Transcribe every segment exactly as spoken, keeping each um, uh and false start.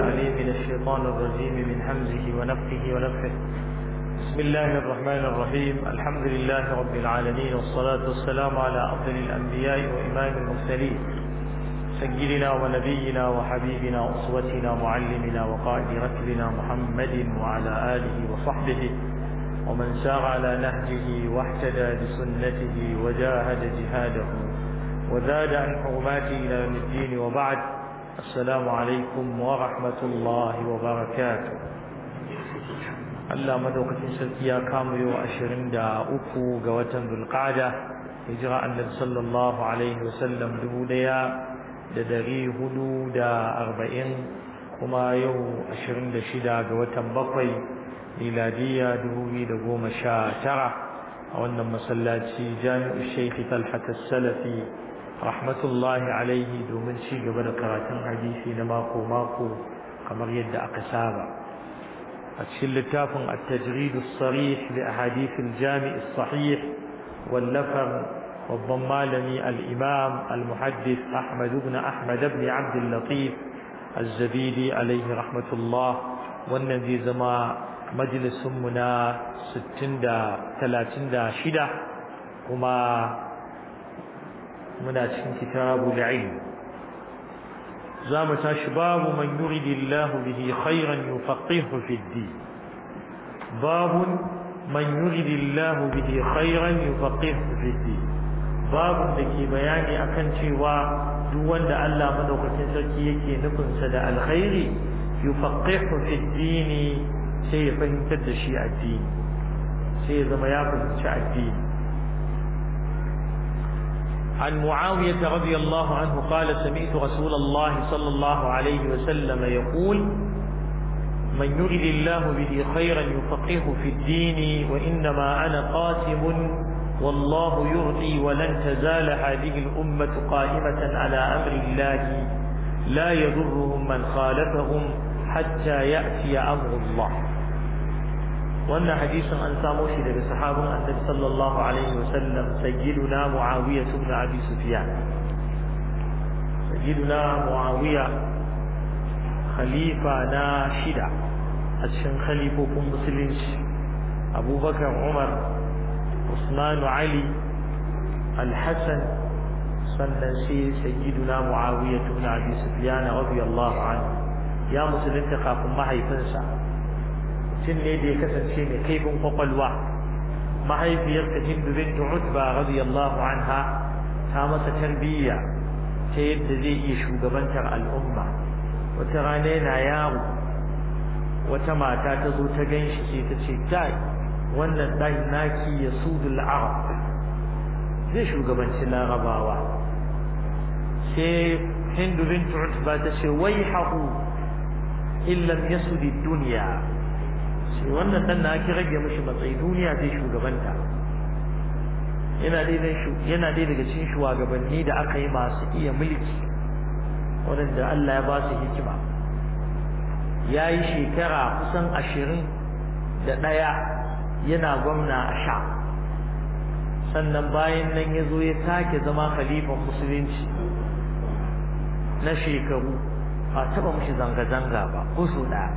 عليه من الشيطان الرجيم من همزه ونفخه ونفخه. بسم الله الرحمن الرحيم. الحمد لله رب العالمين، والصلاة والسلام على أفضل الأنبياء وإمام المرسلين سيدنا ونبينا وحبيبنا وأسوتنا معلمنا وقائد ركبنا محمد وعلى آله وصحبه ومن سار على نهجه واحتدى بسنته وجاهد جهاده وزاد عن حرماته إلى يوم الدين، وبعد. السلام عليكم ورحمة الله وبركاته. Allah madaukakin sarki ya kama yau ashirin da uku ga watan Zulqa'ada, hijira annabi sallallahu alaihi wasallam dubu ɗaya da dari hudu da arba'in, kuma yau ashirin da shida ga watan bakwai miladiya dubu biyu da goma sha tara a wannan masallaci Jami'u Sheikh Talhat As-Salafi rahmatullahi alaihi, domin ci gaba da karatun hadisi na mako mako kamar yadda aka saba a cikin littafin at-tajrid as-sarih li ahadith al-jami' as-sahih wallafar babban malami al-imam al-muhaddith Ahmad ibn Ahmad ibn Abd al-Latif az-Zabidi alayhi rahmatullah. wannan zai zama majalisun mu na sittin da talatin da shida, kuma muna cikin kitabul ilm. zamu tashi babu man yuridillahu bihi khairan yufaqihu fid din. babu man yuridillahu bihi khairan yufaqihu fid din. babu da ke bayani akan cewa duk wanda Allah madaukakin sarki yake nufin sa da alkhairi yufaqihu fid din, sai ya fahimtar da shi addini, sai ya zama ya fahimci addini. عن معاوية رضي الله عنه قال: سمعت رسول الله صلى الله عليه وسلم يقول: من يرد الله به خيرا يفقهه في الدين، وإنما أنا قاسم والله يعطي، ولن تزال هذه الأمة قائمة على أمر الله لا يضرهم من خالفهم حتى يأتي أمر الله. wannan hadisin an samo shi daga sahabin annabi sallallahu alaihi wasallam sayyiduna muawiya ibn abi sufyan. sayyiduna muawiya khalifa na shida a cikin khalifofin musulunci. abubakar, umar, usman, ali, al-hasan, sannan sai sayyiduna muawiya ibn abi sufyan radiyallahu anhu. ya musulunta kafin mahaifinsa, mutum ne da ya kasance mai kaifin kwakwalwa. mahaifiyarsa Hindu bint Utba radiyallahu anha ta masa tarbiyya ta yadda zai iya shugabantar al'umma. wata rana yana yaro, wata mata ta zo ta ganshi sai ta ce, kai, wannan dan naki yasudul arab, zai shugabanci larabawa. sai Hindu bint Utba ta ce, waihahu illam yasudi dunya, shi wannan dan na ake rage mishi matsayi, duniya zai shugabanta. yana dai yana dai daga cikin shugabanni da aka yi masu iya mulki, wanda Allah ya ba su hikima. yayi shekara kusan ashirin da ɗaya yana gwamna a Sha, sannan bayan nan ya zo ya sake zama khalifan musulunci na shekaru. ba taɓa mishi zanga-zanga ba ko su ɗaya,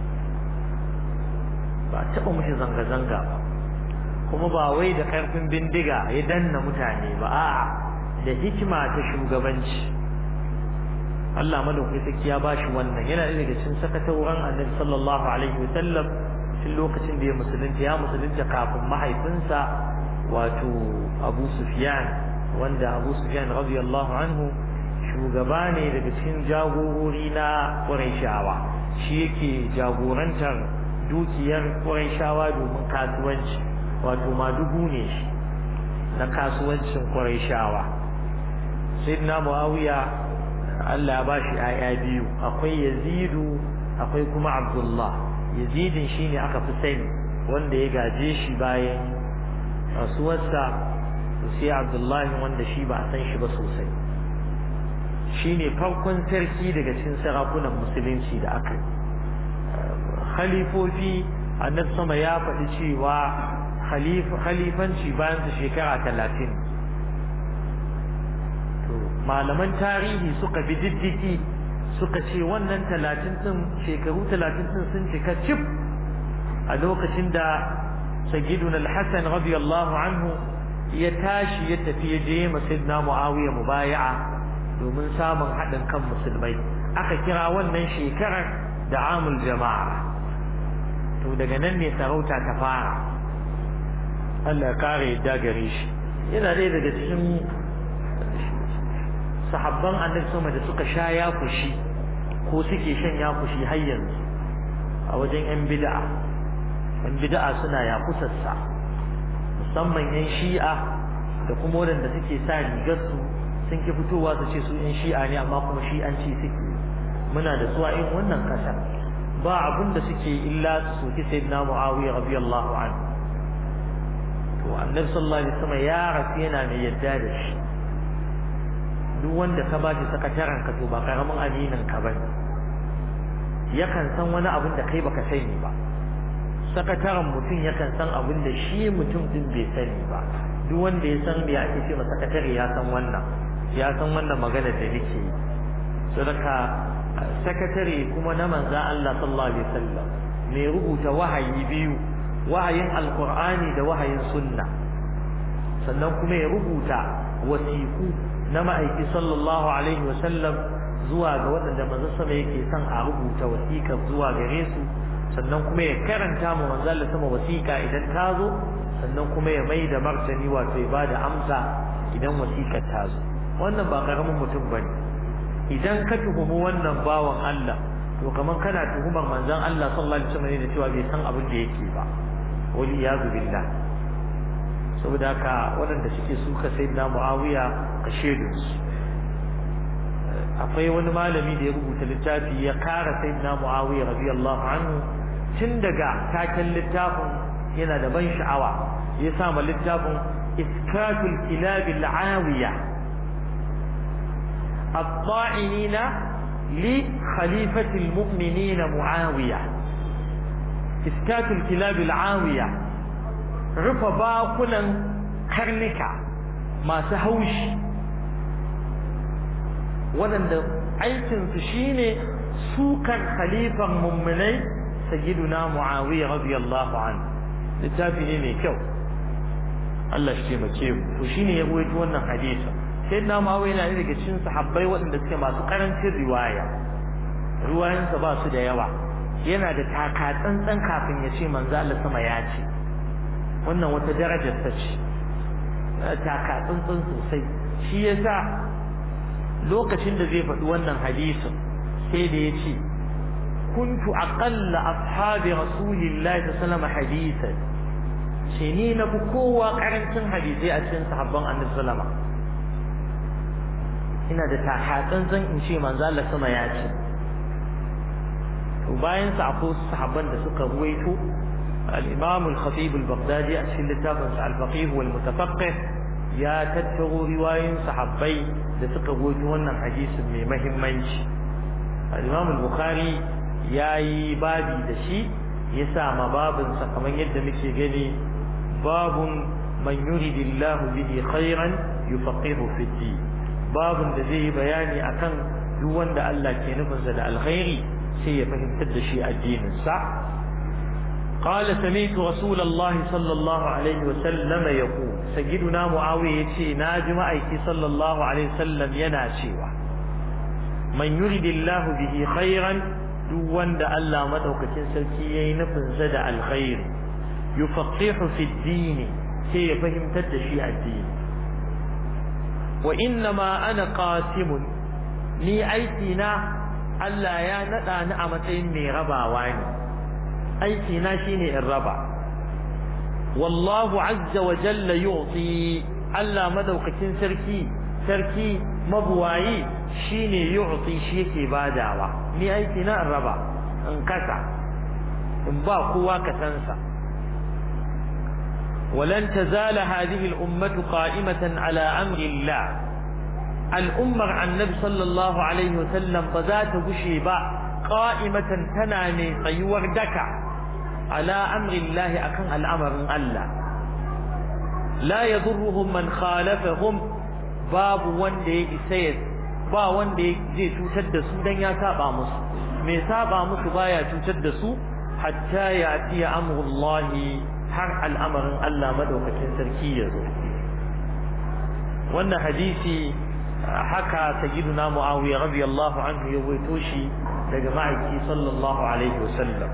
ba taɓa mishi zanga-zanga ba, kuma ba wai da ƙarfin bindiga ya danna mutane ba, a'a da hikima ta shugabanci. Allah madaukakin sarki ya bashi wannan. yana da daga cikin sakatauran Annabi sallallahu alaihi wa sallam tun lokacin da ya musulunta. ya musulunta kafin mahaifinsa, wato Abu Sufyan, wanda Abu Sufyan radiyallahu anhu shugaba ne daga cikin jagorori na Qurayshawa. shi yake jagorantar dukiyar Qurayshawa domin kasuwanci, wato madugu ne shi na kasuwancin Qurayshawa. Sayyidina Muawiya Allah ya bashi ayya biyu, akwai Yazidu, akwai kuma Abdullah. Yazidin shine aka fi sani, wanda ya gaje shi bayan rasuwarsa, sai Abdullah wanda shi ba a san shi ba sosai. shine farkon sarki daga cikin sarakunan musulunci da aka yi. khalifofi annabi sama ya faɗi cewa khalifanci bayan su shekara talatin. to malaman tarihi suka bi diddiki suka ce wannan talatin din shekaru talatin din sun cika cif a lokacin da sayyiduna al-Hasan radiyallahu anhu ya tashi ya tafi ya je masjidna Muawiya mubaya'a domin samun haɗin kan musulmai aka kira wannan shekarar da amul jama'a to daga nan ne sarauta ta fara Allah ya kare yadda gare shi yana dai daga cikin sahabban annabi sama da suka sha yakushi ko suke shan yakushi har yanzu a wajen yan bid'a yan bid'a suna yakusarsa musamman yan shi'a da kuma wadanda suke sa rigar su sun ki fitowa su ce su yan shi'a ne amma kuma shi'anci suke muna da su a irin wannan kasar ba abin da suke illa su ki sayyidina Muawiya radiyallahu anhu to annabi sallallahu alaihi wasallam ya rasu yana mai yadda da shi duk wanda ka ba shi sakataren ka to ba karamin aminin ka bane yakan san wani abin da kai baka sani ba sakataren mutum yakan san abin da shi mutum din bai sani ba duk wanda ya san me ake ce masa sakatare ya san wannan ya san wannan magana da nake yi saboda sakatare kuma na manzo Allah sallallahu alaihi wasallam ne rubuta wahayi biyu wahayin alqur'ani da wahayin sunna sannan kuma ya rubuta wasiku na ma'aiki sallallahu alaihi wasallam zuwa ga waɗanda manzo sama yake son a rubuta wasiƙa zuwa gare su sannan kuma ya karanta mu manzo Allah sama wasiƙa idan ta zo sannan kuma ya mai da martani wato ya bada amsa idan wasiƙar ta zo wannan ba karamin mutum bane idan ka tuhumi wannan bawan Allah to kaman kana tuhumar manzon Allah sallallahu alaihi wasallam ne da cewa bai san abin da yake ba wali yazu billah saboda haka waɗanda suke suka sayyidina Muawiya ka shedu akwai wani malami da ya rubuta littafi ya kara sayyidina Muawiya radiyallahu anhu tun daga taken littafin yana da ban sha'awa ya sa ma littafin iskatul kilab al-awiya الطاعنين لخليفة المؤمنين معاوية إسكات الكلاب العاوية رفع باقنا كرنكا ما سهوش ولن aikin su shine sukar khalifan mummunai sayyiduna Muawiya radiyallahu anhu littafi ne mai kyau Allah shi taimake mu to shine ya rawaito wannan hadisi sayyidina Muawiya yana daga cikin sahabbai waɗanda suke masu karancin riwaya riwayansa ba su da yawa yana da taka tsantsan kafin ya ce manzo Allah sama ya ce wannan wata darajar ta ce taka tsantsan sosai shi yasa lokacin da zai faɗi wannan hadisin sai da ya ce kuntu aqalla ashabi rasulillahi sallallahu alaihi wasallam hadisan shi ni na fi kowa karancin hadisai a cikin sahabban annabi sallama ina da takatsantsan in ce manzo Allah sama ya ce to bayan sa akwai sahabban da suka ruwaito al-imam al-khatib al-baghdadi a cikin littafin al-faqih wal-mutafaqqih ya tattaro riwayoyin sahabbai da suka ruwaito wannan hadisin mai muhimmanci al-imam al-bukhari yayi babi da shi ya sa ma babin sa kamar yadda muke gani babun man yuridillahu bihi khairan yufaqihu fi din babun da zai bayani akan duk wanda Allah ke nufinsa da alkhairi sai ya fahimtar da shi addinin sa قال سمعت رسول الله صلى الله عليه وسلم يقول سيدنا معاوية يتي ناجم أيتي صلى الله عليه وسلم يناشيوا من يريد الله به خيرا دوان دا الله مدوكة سلكيين فنزد الخير يفقح في الدين كي يفهم تدشي الدين وإنما أنا قاسم ني أيتنا ألا يا ندى نعمتين مي ربا واني aiki na shine in raba wallahu azza wa jalla yu'ti Allah madaukakin sarki sarki mabuwayi shine yu'ti shi yake badawa ni aiki na in raba in kasa in ba kowa kasansa ولن تزال هذه الأمة قائمة على أمر الله الأمة عن النبي صلى الله عليه وسلم بذات بشيبا قائمة تنامي طيور دكا على أمر الله أكن الأمر الله لا يضرهم من خالفهم باب وندي سيد ba wanda zai cutar da su dan ya saba musu mai saba musu baya cutar da su hatta ya'ti amrullahi har al'amarin Allah madaukakin sarki ya zo wannan hadisi haka sayyiduna Muawiya radiyallahu anhu ya waito shi daga ma'aiki sallallahu alaihi wasallam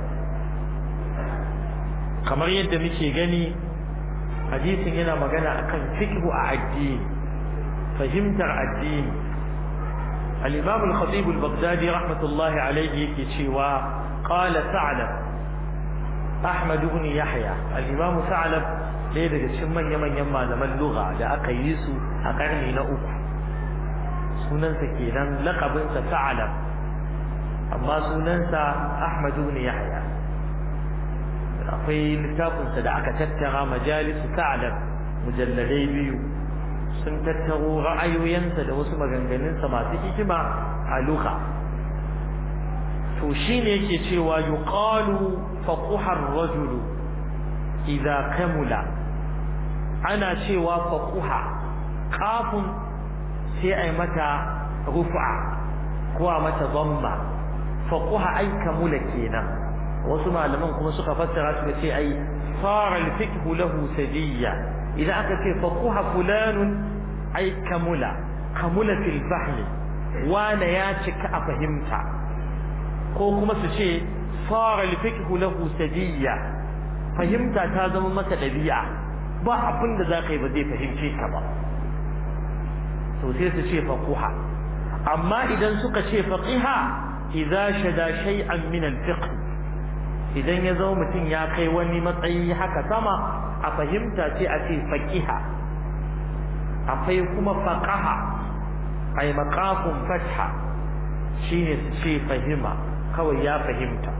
kamar yadda muke gani hadisin yana magana akan fiqhu a addini fahimtar addini al-imam al-khatib al-baghdadi rahmatullahi alayhi yake cewa qala sa'lab ahmad ibn yahya al-imam sa'lab dai daga cikin manyan manyan malaman lugha da aka yi su a karni na uku sunansa kenan laqabinsa sa'lab amma sunansa ahmad ibn yahya akwai littafinsa da aka tattara majalisu sa'lab mujalladai biyu sun tattaro ra'ayoyinsa da wasu maganganunsa masu hikima a lugha to shine yake cewa yuqalu faquha ar-rajulu idza kamula ana cewa faquha kafun sai ai mata rufa ko a mata dhamma faquha ay kamula kenan wasu malaman kuma suka fassara suka ce ai sara al-fiqh lahu sadiyya idan aka ce faquha fulanun ay kamula kamula fil fahm wana ya cika a fahimta ko kuma su ce sara al-fiqh lahu sadiyya fahimta ta zama masa dabi'a ba abin da zaka yi ba zai fahimce ka ba to sai su ce faquha amma idan suka ce faqiha idza shada shay'an min al-fiqh idan ya zama mutum ya kai wani matsayi haka sama a fahimta ce a ce faqiha akwai kuma faqaha ay maqafun fatha shine su ce fahima kawai ya fahimta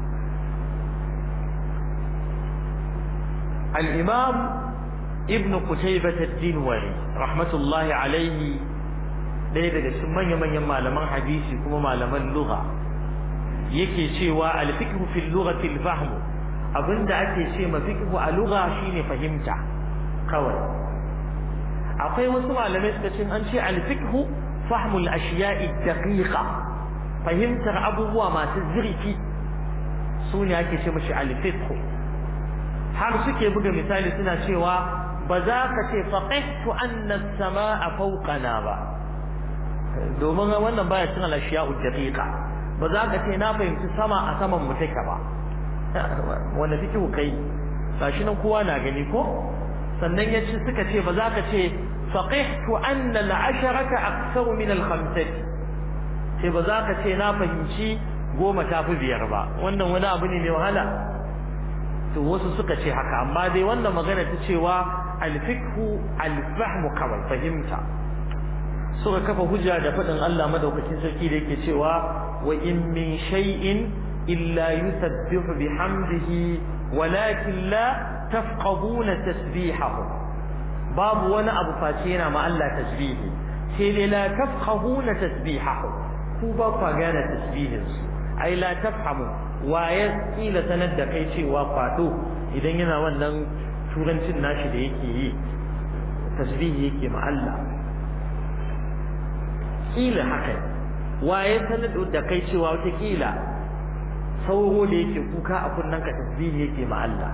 al-imam ibn qutaybah ad-dinwari rahmatullahi alayhi ɗaya daga cikin manyan malaman hadisi kuma malaman lugha yake cewa al-fiqhu fil lughati al-fahm abinda ake ce ma fiqhu a lugha shine fahimta kawai akwai wasu malamai suka ce an ce al-fiqhu fahmu al-ashiya'i ad-daqiqa fahimtar abubuwa masu zurfi sune ake ce mashi al-fiqhu har suke buga misali suna cewa ba za ka ce faqihtu anna as-samaa'a fawqana ba domin wannan baya cin al-ashiya'u ad-daqiqa ba za ka ce na fahimci sama a saman mu take ba wanda take kai gashi nan kowa na gani ko sannan yace suka ce ba za ka ce faqihtu anna al-asharata aktharu min al-khamsati sai ba za ka ce na fahimci goma ta fi biyar ba wannan wani abu ne mai wahala to wasu suka ce haka amma dai wannan magana ta cewa al-fiqhu al-fahmu kawai fahimta suka kafa hujja da fadin Allah madaukakin sarki da yake cewa wa in min shay'in illa yusabbihu bihamdihi walakin la tafqahuna tasbihahu babu wani abu face yana ma Allah tasbihi sai dai la tafqahuna tasbihahu ku ba ku gane tasbihin su ai la tafhamu wa ya kila sanar da kai cewa kwado idan yana wannan turancin nashi da yake yi tasbihi yake ma Allah kila haka waye sanar da kai cewa wata kila sauro da yake kuka a kunnan ka tasbihi yake ma Allah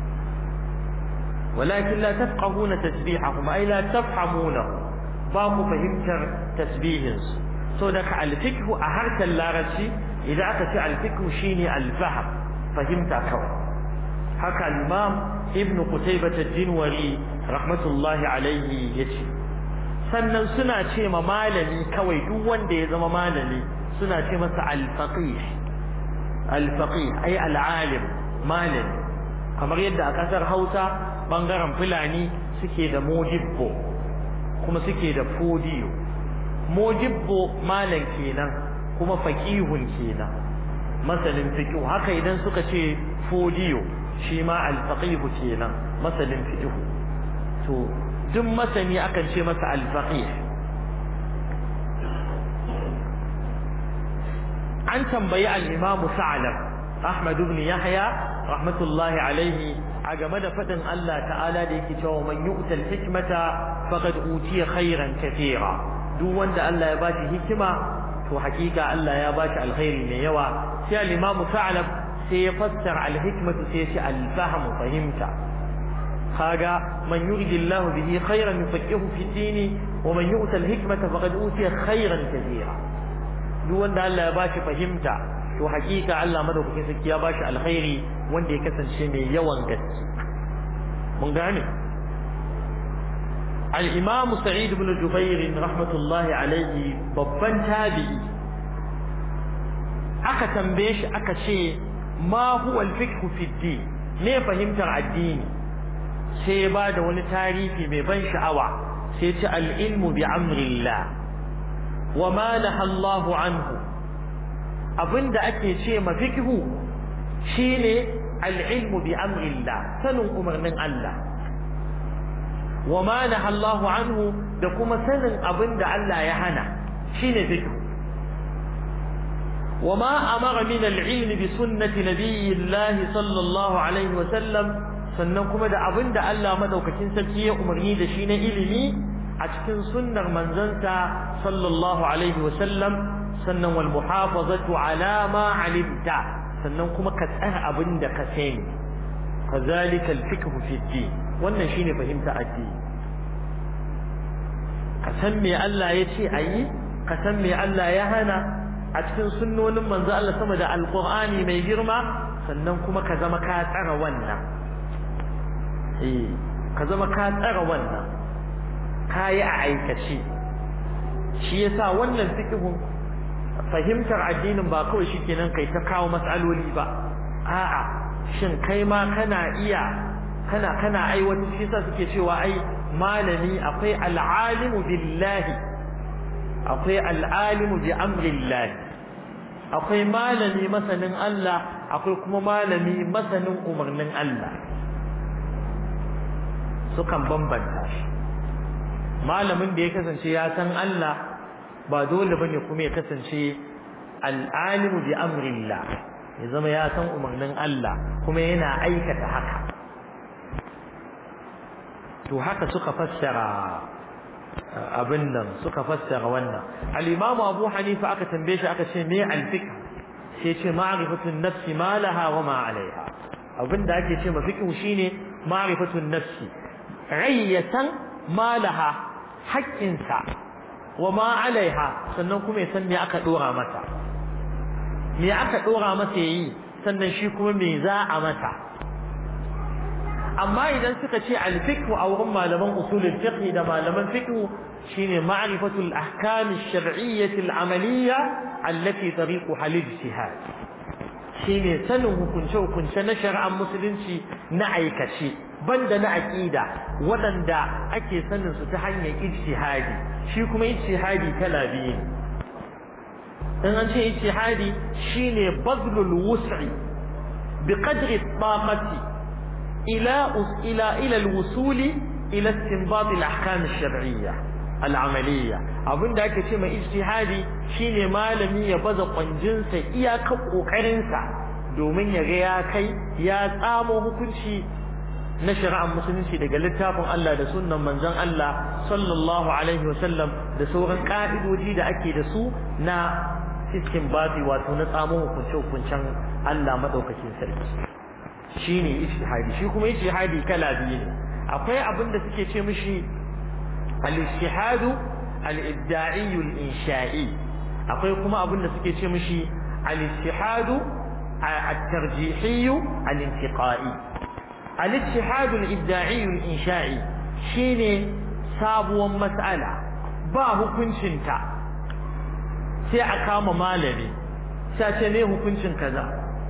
walakin la tafqahuna tasbihahum ay la tafhamuna ba ku fahimtar tasbihin su so da ka al-fiqhu a harkar larabci idan aka ce al-fiqhu shine al-fahm fahimta kawai haka al-imam ibn qutaybah ad-dinwari rahmatullahi alayhi yace sannan suna ce ma malami kawai duk wanda ya zama malami suna ce masa al-faqih al-faqih ay al-alim malami kamar yadda a kasar Hausa bangaren Fulani suke da modibbo kuma suke da fodiyo modibbo malam kenan kuma faqihun kenan masalin fiqh haka idan suka ce fodiyo shi ma al-faqih kenan masalin fiqh to duk masani akan ce masa al-faqih an tambayi al-imam Sa'lab Ahmad ibn Yahya rahmatullahi alayhi a game da fadin Allah ta'ala da yake cewa man yu'tal hikmata faqad utiya khairan katira duk wanda Allah ya bashi hikima to hakika Allah ya bashi alkhairi mai yawa sai al-Imam Sa'lab sai ya fassara al-hikmatu sai ya ce al-fahmu fahimta kaga man yuridillahu bihi khairan yufaqihu fi dini wa man yu'ta al-hikmata faqad utiya khairan katira duk wanda Allah ya bashi fahimta to hakika Allah madaukakin sarki ya bashi alkhairi wanda ya kasance mai yawan gaske mun gane al-Imam Sa'id ibn Jubair rahmatullahi alayhi babban tabi'i aka tambaye shi aka ce ma huwa al-fiqh fi ad-din me fahimtar addini sai ba da wani tarihi mai ban sha'awa sai ce al-ilmu bi amrillah wa ma nahallahu anhu abinda ake ce ma fiqhu shine al-ilmu bi amrillah sanin umarnin Allah wa ma nahallahu anhu da kuma sanin abinda Allah ya hana shine fiqhu wa ma amara min al-ilm bi sunnati nabiyillah sallallahu alaihi wa sallam sannan kuma da abinda Allah madaukakin sarki ya umarni da shi na ilimi a cikin sunnar manzansa sallallahu alaihi wa sallam sannan wal muhafazatu ala ma alimta sannan kuma ka tsara abin da ka sani kazalika al fiqh fi din wannan shine fahimta addini ka san me Allah ya ce ayi ka san me Allah ya hana a cikin sunnonin manzo Allah sama da alqur'ani mai girma sannan kuma ka zama ka tsara wannan eh ka zama ka tsara wannan kai a aikace shi yasa wannan fiqhun fahimtar addinin ba kawai shikenan kai ta kawo mas'aloli ba a'a shin kai ma kana iya kana kana aiwatar shi yasa suke cewa ai malami akwai al'alimu billahi akwai al'alimu bi amrillah akwai malami masanin Allah akwai kuma malami masanin umarnin Allah sukan bambanta shi malamin da ya kasance ya san Allah ba dole bane kuma ya kasance al'alimu bi amrillah ya zama ya san umarnin Allah kuma yana aikata haka to haka suka fassara abin nan suka fassara wannan al-Imam Abu Hanifa aka tambaye shi aka ce me al-fiqh sai ce ma'rifatu an-nafsi ma laha wa ma 'alayha abinda ake ce ma fiqh shine ma'rifatu an-nafsi rayyatan ma laha haƙƙinsa wa ma 'alayha sannan kuma ya san me aka dora mata me aka dora masa yayi sannan shi kuma me za a mata amma idan suka ce al-fiqh a wurin malaman usulul fiqh da malaman fiqh shine ma'rifatu al-ahkam ash-shar'iyyah al-amaliyya allati tariquha al-ijtihad shine sanin hukunce hukunce na shari'ar musulunci na aikace banda na aqida wadanda ake sanin su ta hanyar ijtihadi shi kuma ijtihadi kala biyu in an ce ijtihadi shine bazlul wus'i biqadri at-taqati إلى إلى إلى الوصول إلى استنباط الأحكام الشرعية العملية أظن ذاك شيء ما اجتهادي شيء ما لم يبذ قنجنس إياك وقرنسا دومين يجيا كي يا تامو كل شيء نشر عن مسلمين شيء قال لتابع الله ده سنة من زن الله صلى الله عليه وسلم ده سورة قائد وجيد أكيد سو نا استنباطي وتنتامو كل شيء كل شيء الله ما دوك شيء سلبي shine ijtihadi shi kuma ijtihadi kala biyu ne akwai abin da suke ce mishi al-ijtihadu al-ibda'i al-insha'i akwai kuma abin da suke ce mishi al-ijtihadu at-tarjihi al-intiqai al-ijtihadu al-ibda'i al-insha'i shine sabuwar mas'ala ba hukuncinta sai a kama malami sai ce ne hukuncin kaza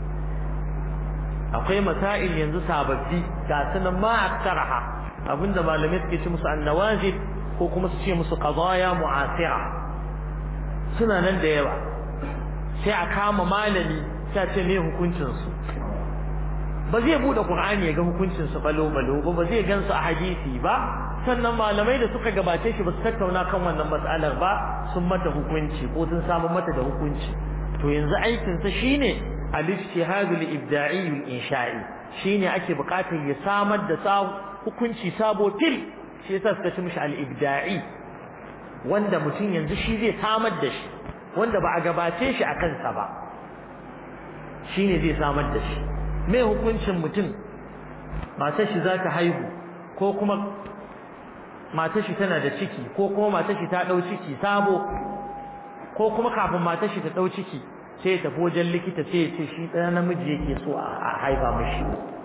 akwai masail yanzu sababbi ga sanan ma aktaraha abinda malamai suke ce musu annawazil ko kuma su ce musu qadaya mu'asira suna nan da yawa sai a kama malami sai ce ne hukuncin su ba zai bude qur'ani ya ga hukuncin su balo balo ba ba zai gansu a hadisi ba sannan malamai da suka gabace shi ba su tattauna kan wannan mas'alar ba sun mata hukunci ko sun samu mata da hukunci to yanzu aikin sa shine al-ijtihad al-ibda'i al-insha'i shine ake buƙatar ya samar da hukunci sabo til shi yasa suka ce mishi al-ibda'i wanda mutum yanzu shi zai samar da shi wanda ba a gabace shi a kansa ba shine zai samar da shi me hukuncin mutum matar shi za ta haihu ko kuma matar shi tana da ciki ko kuma matar shi ta dau ciki sabo ko kuma kafin matar shi ta dau ciki sai ya tafi wajen likita sai ya ce shi ɗaya namiji yake so a haifa mishi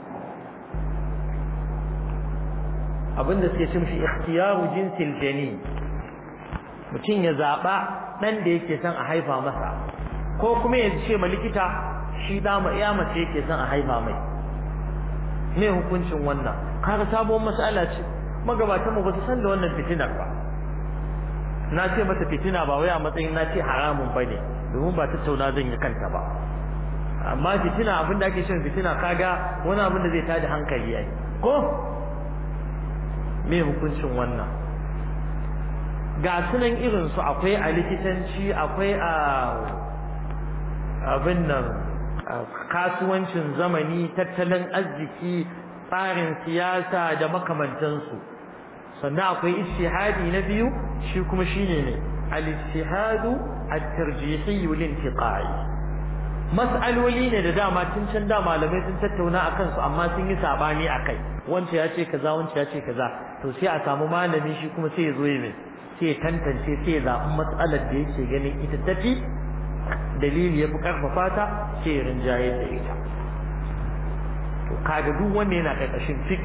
abinda suke ce mishi ikhtiyaru jinsil jani mutum ya zaba dan da yake son a haifa masa ko kuma ya ce ma likita shi da ma iya mace yake son a haifa mai me hukuncin wannan kaga sabon mas'ala ce magabatan mu ba su san da wannan fitinar ba na ce mata fitina ba wai a matsayin na ce haramun bane domin ba tattauna zan yi kanta ba amma fitina abinda ake shin fitina kaga wani abin da zai tada hankali yayi ko me hukuncin wannan ga sunan irin su akwai a likitanci akwai a abin nan kasuwancin zamani tattalin arziki tsarin siyasa da makamantansu sannan akwai ijtihadi na biyu shi kuma shine ne al-ijtihadu at-tarjihi lil-intiqai mas'aloli ne da dama tun can da malamai sun tattauna akan su amma sun yi sabani akai wanda ya ce kaza wanda ya ce kaza to sai a samu malami shi kuma sai ya zo yi sai ya tantance sai ya zaɓi mas'alar da yake ganin ita tafi dalili ya fi karfafa ta sai ya rinjaye da ita to kaga duk wanda yana karkashin fiqh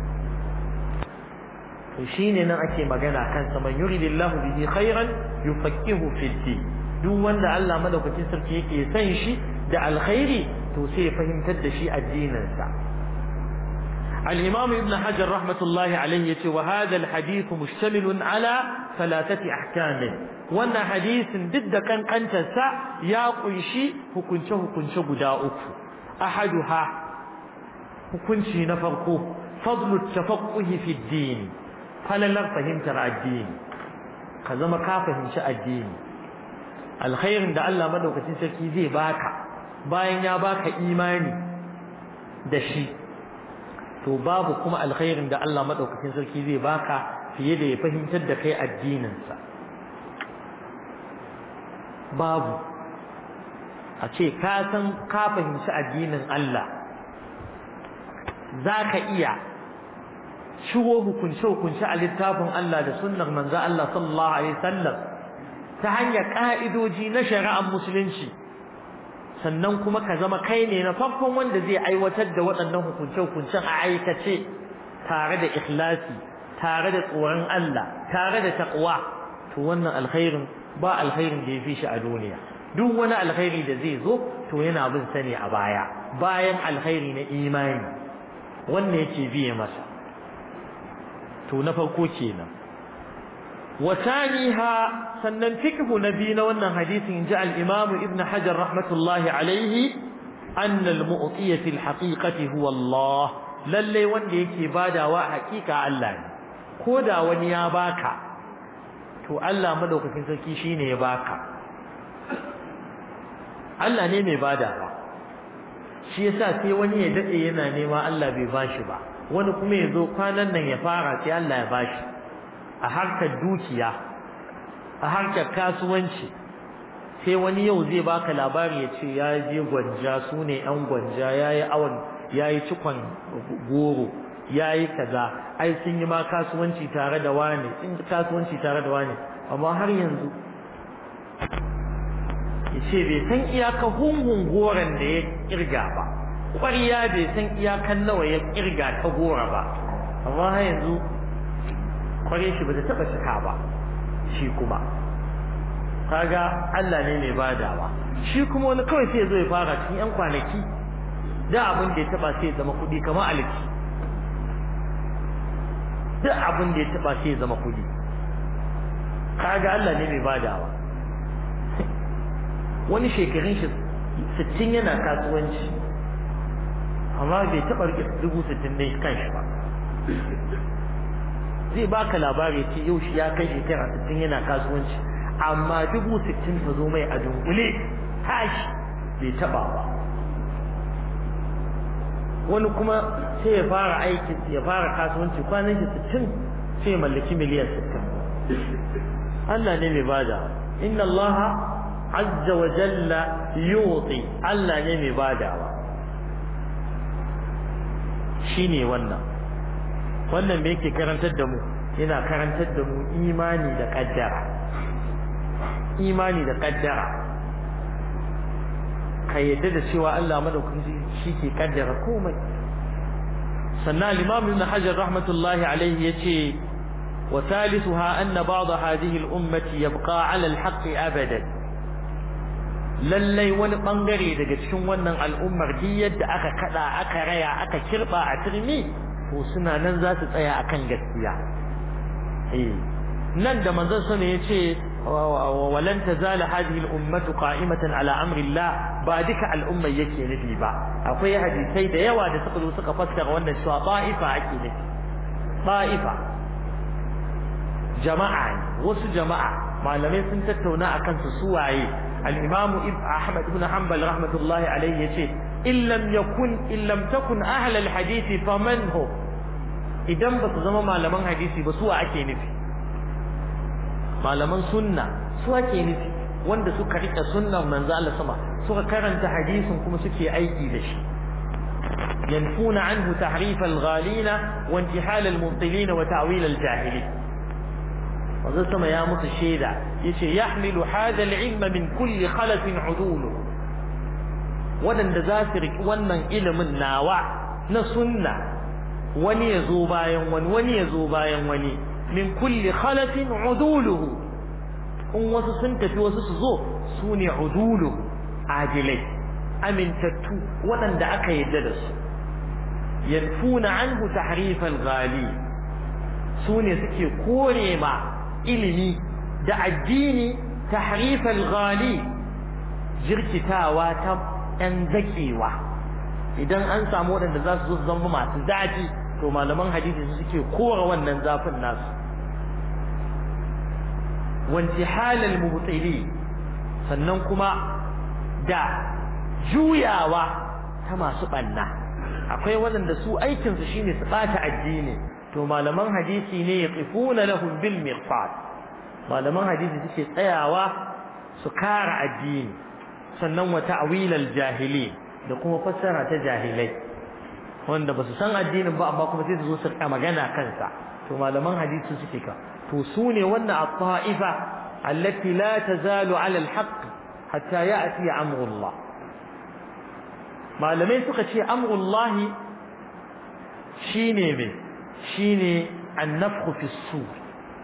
to shine nan ake magana kan sa man yuridillahu bihi khairan yufaqihu fi din duk wanda Allah madaukakin sarki yake san shi da alkhairi to sai ya fahimtar da shi addinin sa al-imam ibn hajar rahmatullahi alayhi yace wa hadha al-hadith mushtamilun ala thalathati ahkam wannan hadisin duk da kankantar sa ya kunshi hukunce hukunce guda uku ahaduha hukunci na farko fadlu at-tafaqquh fi ad-din falalar fahimtar addini ka zama ka fahimci addini alkhairin da Allah madaukakin sarki zai baka bayan ya baka imani da shi to babu kuma alkhairin da Allah madaukakin sarki zai baka fiye da ya fahimtar da kai addinin sa babu a ce ka san ka fahimci addinin Allah zaka iya shigo hukunce-hukunce a littafin Allah da sunnar manzo Allah sallallahu alaihi wasallam ta hanyar ka'idoji na shari'ar musulunci sannan kuma ka zama kai ne na farkon wanda zai aiwatar da waɗannan hukunce-hukuncen a aikace tare da ikhlasi tare da tsoron Allah tare da taqwa to wannan alkhairin ba alkhairin da yafi shi a duniya duk wani alkhairi da zai zo to yana bin sani a baya bayan alkhairi na imani wannan yake biye masa to na farko kenan wataniha sannan fiqhu nabi na wannan hadisin ji al-imam ibn hajar rahmatullahi alayhi anna al-mu'tiya fil haqiqati huwa Allah lalle wanda yake badawa hakika Allah ne koda wani ya baka to Allah madaukakin sarki shine ya baka Allah ne mai badawa shi yasa sai wani ya dade yana nema Allah bai bashi ba wani kuma ya zo kwanan nan ya fara sai Allah ya bashi a harkar dukiya a harkar kasuwanci sai wani yau zai baka labari ya ce ya je gwanja su ne yan gwanja ya yi awon ya yi cikon goro ya yi kaza ai sun yi ma kasuwanci tare da wani sun yi kasuwanci tare da wani amma har yanzu ya ce bai san iyaka hunhun goron da ya kirga ba ƙwariya bai san iyakan nawa ya kirga ta gora ba amma har yanzu kware shi ba ta taɓa cika ba shi kuma kaga Allah ne mai badawa shi kuma wani kawai sai ya zo ya fara cikin yan kwanaki da abin da ya taba sai ya zama kudi kamar alki da abin da ya taba sai ya zama kudi kaga Allah ne mai badawa wani shekarun shi sittin yana kasuwanci amma bai taba rike dubu sittin ne kanshi ba zai baka labari ce yau shi ya kai shekara sittin yana kasuwanci amma dubu sittin ta zo mai a dunkule tashi bai taba ba wani kuma sai ya fara aiki ya fara kasuwanci kwanan shi sittin sai mallaki miliyan sittin Allah ne mai bada inna Allah azza wa jalla yuti Allah ne mai badawa shine wannan wannan me yake karantar da mu yana karantar da mu imani da kaddara imani da kaddara ka yadda da cewa Allah madaukakin shi ke kaddara komai sannan al-Imam Ibn Hajar rahmatullahi alayhi yace wa thalithuha anna ba'd hadhihi al-ummati yabqa 'ala al-haqq abadan lallai wani bangare daga cikin wannan al'ummar din yadda aka kada aka raya aka kirba a turmi to suna nan za su tsaya akan gaskiya eh nan da manzon sa ne yace walan tazala hadhihi al-ummatu qa'imatan ala amri Allah ba duka al'umma yake nufi ba akwai hadisai da yawa da suka zo suka fassara wannan cewa ta'ifa ake nufi ta'ifa jama'a wasu jama'a malamai sun tattauna akan su suwaye al-Imam Ahmad ibn Hanbal rahmatullahi alayhi yace in lam yakun in lam takun ahla al-hadith faman hu idan ba su zama malaman hadisi ba suwa ake nufi malaman sunna su ake nufi wanda suka rika sunnar manzo Allah sama suka karanta hadisin kuma suke aiki da shi yanfuna anhu tahrif al-ghalina wa intihal al-mubtilin wa ta'wil al-jahilin manzo sama ya musu sheda yace yahmilu hadha al-ilma min kulli khalafin udulu wadanda za su riki wannan ilimin nawa na sunna wani yazo bayan wani wani yazo bayan wani min kulli khalafin uduluhu in wasu sun tafi wasu su zo su ne uduluhu ajilai amintattu waɗanda aka yadda da su yanfuna anhu tahrif al-ghali su ne suke kore ma ilimi da addini tahrif al-ghali jirkitawa ta ɗan zakewa idan an samu waɗanda za su zo zama masu zafi to malaman hadisi su suke kora wannan zafin nasu wantihal al-mubtili sannan kuma da juyawa ta masu banna akwai waɗanda su aikin su shine su bata addini to malaman hadisi ne yaqifuna lahum bil mirfat malaman hadisi suke tsayawa su kara addini sannan wa ta'wil al-jahili da kuma fassara ta jahilai wanda ba su san addinin ba amma kuma sai su zo su magana kansa to malaman hadisi suke ka to sune wannan at-ta'ifa allati la tazalu 'ala al-haqq hatta ya'ti amru Allah malamai suka ce amru Allah shine me shine an-nafkh fi as-sur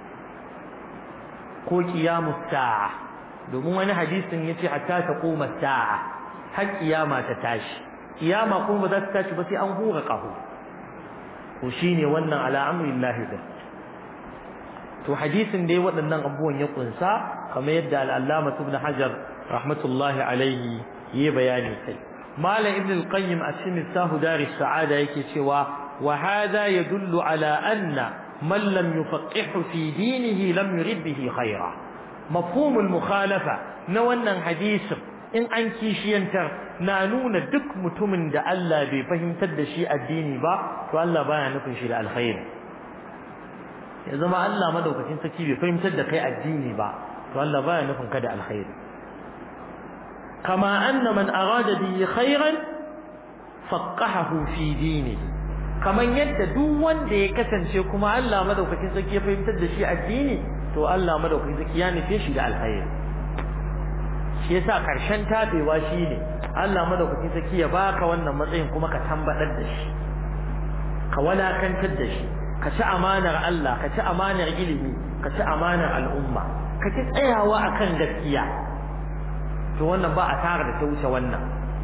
ko qiyamus sa'a domin wani hadisin yace hatta taquma as-sa'a har kiyama ta tashi kiyama kuma ba za ta tashi ba sai an hura kaho ko shine wannan ala amrillahi da to hadisin dai waɗannan abubuwan ya kunsa kamar yadda al-Allama Ibn Hajar rahmatullahi alaihi yi bayani kai malam Ibn al-Qayyim a cikin Miftahu Daris Sa'ada yake cewa wa hadha yadullu ala anna man lam yufaqihu fi dinihi lam yurid bihi khaira mafhum al-mukhalafa na wannan hadisin in an kishiyantar na nuna duk mutumin da Allah bai fahimtar da shi addini ba to Allah baya nufin shi da alkhairi ya zama Allah madaukakin saki bai fahimtar da kai addini ba to Allah baya nufin ka da alkhairi kama anna man arada bihi khairan faqahahu fi dinihi kaman yadda duk wanda ya kasance kuma Allah madaukakin saki ya fahimtar da shi addini to Allah madaukakin saki ya nufe shi da alkhairi shi yasa karshen tafewa shine Allah madaukakin saki ya baka wannan matsayin kuma ka tambadar da shi ka walakantar da shi ka ci amanar Allah ka ci amanar ilimi ka ci amanar al'umma ka ci tsayawa akan gaskiya to wannan ba a tare da ta wuce wannan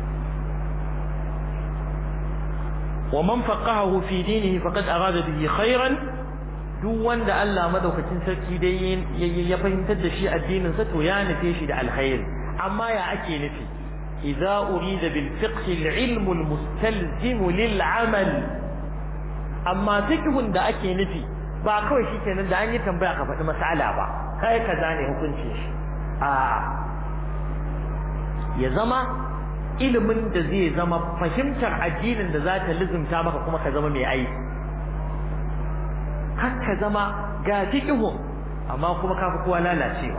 wa man faqahahu fi dinihi faqad arada bihi khairan duk wanda Allah madaukakin sarki dai ya fahimtar da shi addinin sa to ya nufe shi da alkhairi amma ya ake nufi idza urida bil fiqh al ilm al mustalzim lil amal amma fiqhun da ake nufi ba kawai shikenan da an yi tambaya ka faɗi mas'ala ba kai kaza ne hukuncin shi a ya zama ilimin da zai zama fahimtar addinin da za ta lizumta maka kuma ka zama mai aiki har ka zama ga fiqhun amma kuma kafi kowa lalacewa.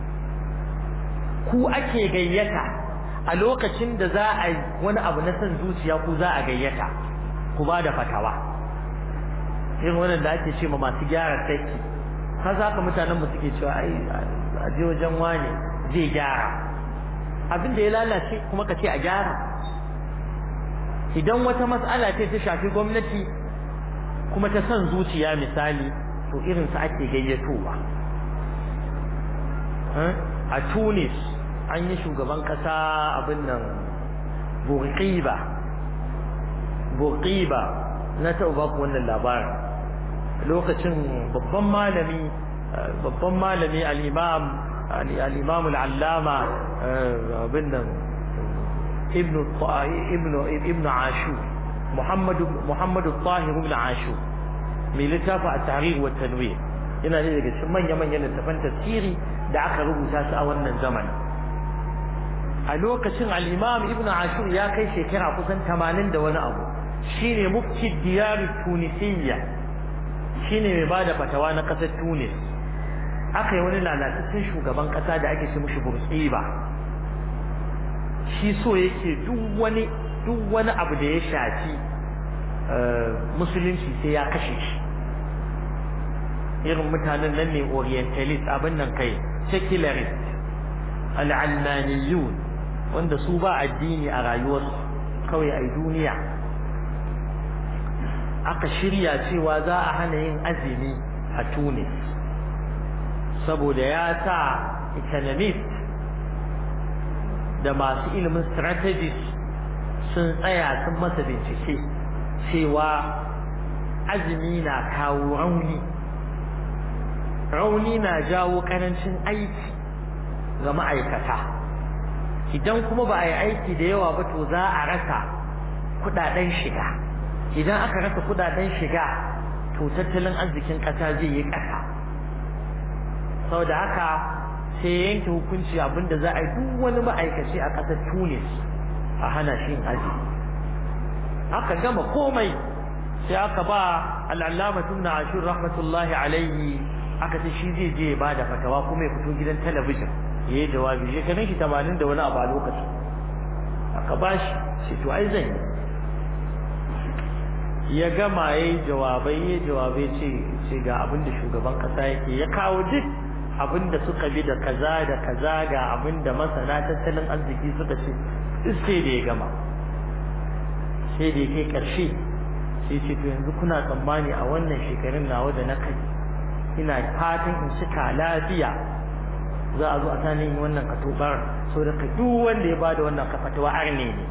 Ku ake gayyata a lokacin da za a yi wani abu na son zuciya, ku za a gayyata ku ba da fatawa. Irin wannan da ake ce ma masu gyara saki, har za ka mutanen mu suke cewa ai a je wajen wane zai gyara abin da ya lalace, kuma ka ce a gyara. Idan wata mas'ala ce ta shafi gwamnati kuma ta son zuciya misali, to irin su ake gayyatowa. A Tunis an yi shugaban kasa abin nan Bourguiba Bourguiba na taɓa baku wannan labarin. Lokacin babban malami babban malami al-imam al-imam al-allama abin nan ibn ibn ibn Ashur Muhammad Muhammad al-Tahir ibn Ashur mai littafi at-Tahrir wa at-Tanwir, yana ne daga cikin manya-manyan littafan tafsiri da aka rubuta su a wannan zamani. A lokacin al-imam ibn Ashur ya kai shekara kusan tamanin da wani abu, shine mufti diyar Tunisiyya, shine mai bada fatawa na kasar Tunis. Aka yi wani lalataccen shugaban kasa da ake ce mishi Bourguiba. Shi so yake duk wani duk wani abu da ya shafi musulunci sai ya kashe shi. Irin mutanen nan ne orientalist, abin nan kai secularist, al-almaniyun, wanda su ba addini a rayuwarsu, kawai ai duniya. Aka shirya cewa za a hana yin azumi a Tunis saboda ya sa economist da masu ilimin strategist sun tsaya sun masa bincike cewa azumi na kawo rauni rauni na jawo karancin aiki ga ma'aikata. Idan kuma ba a yi aiki da yawa ba, to za a rasa kudaden shiga. Idan aka rasa kudaden shiga, to tattalin arzikin kasa zai yi kasa. Saboda haka sai yanke hukunci abinda za a yi duk wani ma'aikaci a kasar Tunis a hana shi azumi. Aka gama komai sai aka ba al-Allama Ibn Ashur rahmatullahi alaihi, aka ce shi zai je ba da fatawa kuma ya fito gidan talabijin ya yi jawabi. Shekarun shi tamanin da wani abu a lokacin. Aka ba shi shi to ai zan yi. Ya gama ya yi jawabai ya jawabai ce ce ga abin da shugaban kasa yake, ya kawo duk abin da suka bi da kaza da kaza, ga abin da masana tattalin arziki suka ce. Duk sai da ya gama, sai da ya kai karshe sai ce to yanzu kuna tsammani a wannan shekarun nawa da na kai ina fatan in cika lafiya za a zo a tani yin wannan katobar, so da ka duk wanda ya bada wannan kafatawa arne ne,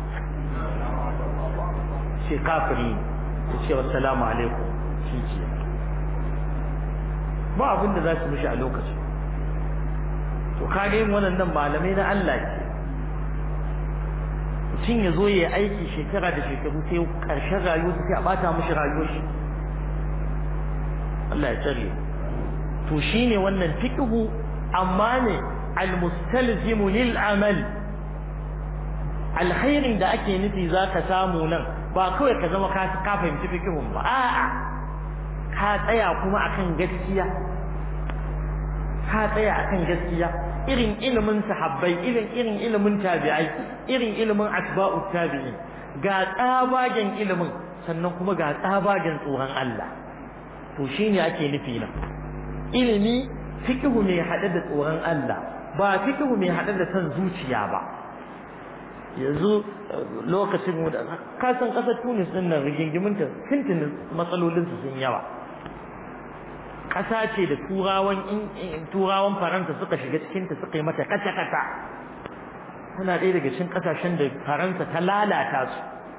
shi kafiri ya ce wassalamu alaikum, shi ce ba abin da za su mishi a lokacin. To kage yin wannan malamai na Allah ke, mutum ya zo ya aiki shekara da shekaru sai karshen rayuwa sai a bata mishi rayuwar shi. Allah ya tsare. To shine wannan fiqhu, amma ne almustalzimu lil amal. Alkhairin da ake nufi zaka samu nan ba kawai ka zama ka ka fahimci fiqhun ba, a'a ka tsaya kuma akan gaskiya, ka tsaya akan gaskiya, irin ilimin sahabbai, irin irin ilimin tabi'ai, irin ilimin atba'ut tabi'in, ga tsabagen ilimin sannan kuma ga tsabagen tsoron Allah. To shine ake nufi nan ilimi fiqhu ne hade da tsoron Allah, ba fiqhu ne hade da san zuciya ba. Yanzu lokacin da ka san kasar Tunis din nan rigingimin ta tuntun matsalolin su sun yawa. Kasa ce da turawan turawan Faransa suka shiga cikin ta, suka yi mata kata kata. Tana ɗaya daga cikin kasashen da Faransa ta lalata su.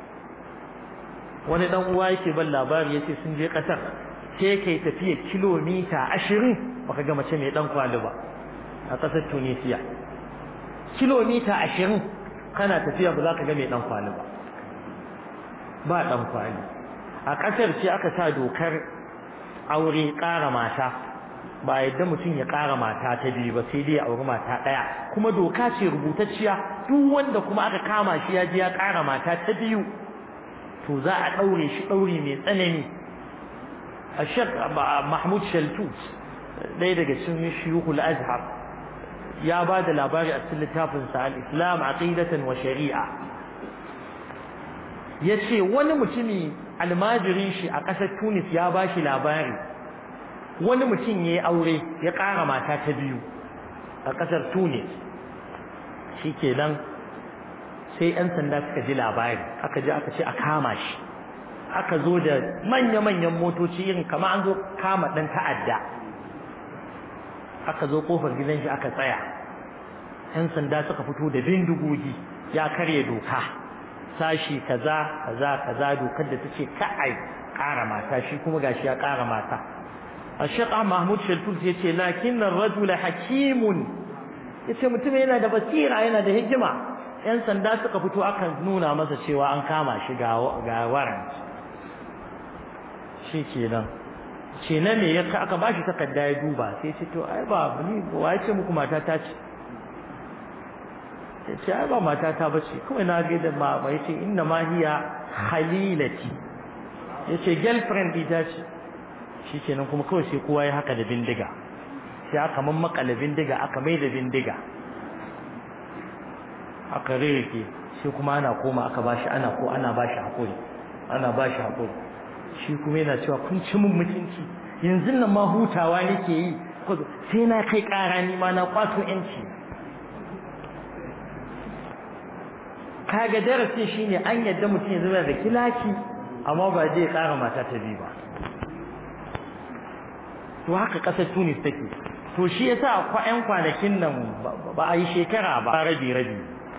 Wani dan uwa yake ban labari yace sun je kasar sai kai tafiya kilomita ashirin baka ga mace mai dan kwali ba a kasar Tunisia. Kilomita ashirin kana tafiya ba za ka ga mai dan kwali ba, ba dan kwali. A kasar ce aka sa dokar aure ƙara mata, ba yadda mutum ya ƙara mata ta biyu ba, sai dai ya auri mata ɗaya. Kuma doka ce rubutacciya, duk wanda kuma aka kama shi ya ji ya ƙara mata ta biyu to za a ɗaure shi ɗauri mai tsanani. A Sheikh Mahmud Shaltut ɗaya daga cikin shuyukhul azhar ya ba da labari a cikin littafin sa al-islam aqidatan wa shari'a yace wani mutumi almajirin shi a ƙasar Tunis ya ba shi labari wani mutum yayi aure ya ƙara mata ta biyu a ƙasar Tunis shikenan sai ‘yan sanda suka ji labari aka ji aka ce a kama shi aka zo da manya-manyan motoci irin kama an zo kama ɗan ta'adda aka zo ƙofar gidan shi aka tsaya ‘yan sanda suka fito da bindigogi ya karya doka sashi kaza kaza kaza dokar da ta ce ka'ai ƙara mata shi kuma gashi ya ƙara mata a shaƙa mahmud shaltus ya ce lakin nan rajula hakimun ya ce mutum yana da basira yana da hikima ‘yan sanda suka fito aka nuna masa cewa an kama shi ga warrant shi ke nan ce na me aka ba shi takarda ya duba sai ce to ai ba ni wa ya ce muku mata ta ce ya ce ai ba mata ta ba ce kawai na gaida ma ya ce inna ma hiya halilati ya ce girlfriend ita ce shi ke nan kuma kawai sai kowa ya haka da bindiga sai aka mammakala bindiga aka mai da bindiga aka rike shi kuma ana koma aka bashi ana ko ana bashi hakuri ana bashi hakuri shi kuma yana cewa kun ci mun mutunci yanzu nan ma hutawa nake yi sai na kai ƙara ni ma na kwato yanci kaga darasin shine an yadda mutum ya zama da kilaki amma ba zai ƙara mata ta biyu ba to haka ƙasar Tunis take to shi yasa kwa ƴan kwanakin nan ba a yi shekara ba rabi rabi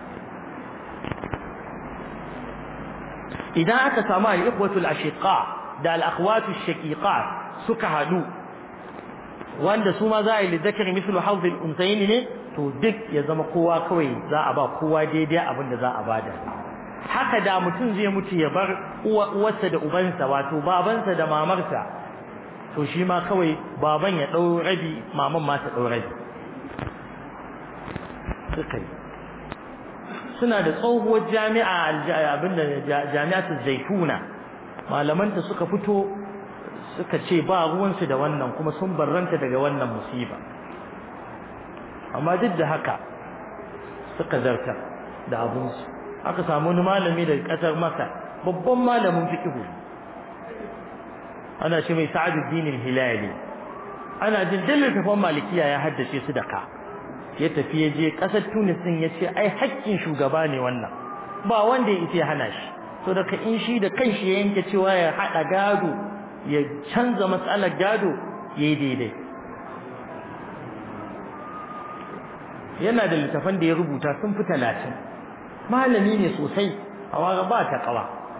idan aka samu al-ikhwatu al-ashiqa da al-akhwatu ash-shaqiqat suka hadu wanda su ma za a yi lidakari mislu hawz al-unsayn ne to duk ya zama kowa kawai za a ba kowa daidai abin da za a bada haka da mutum zai mutu ya bar uwarsa da ubansa wato babansa da mamarsa to shi ma kawai baban ya dau rabi maman ma ta dau rabi suka yi suna da tsohuwar jami'a abinda jami'atul zaituna malamanta suka fito suka ce ba ruwansu da wannan kuma sun barranta daga wannan musiba amma duk da haka suka zarta da abunsu aka samu wani malami daga kasar Masar babban malamin fiqh ana ce mai Sa'aduddin al-Hilali ana jin dalilin tafan malikiya ya haddace su da ka ya tafi ya je kasar Tunis din ya ce ai haƙƙin shugaba ne wannan ba wanda ya ce hana shi so daga in shi da kanshi ya yanke cewa ya hada gado ya canza matsalar gado yayi daidai yana da littafan da ya rubuta sun fi talatin malami ne sosai amma ba ta kawa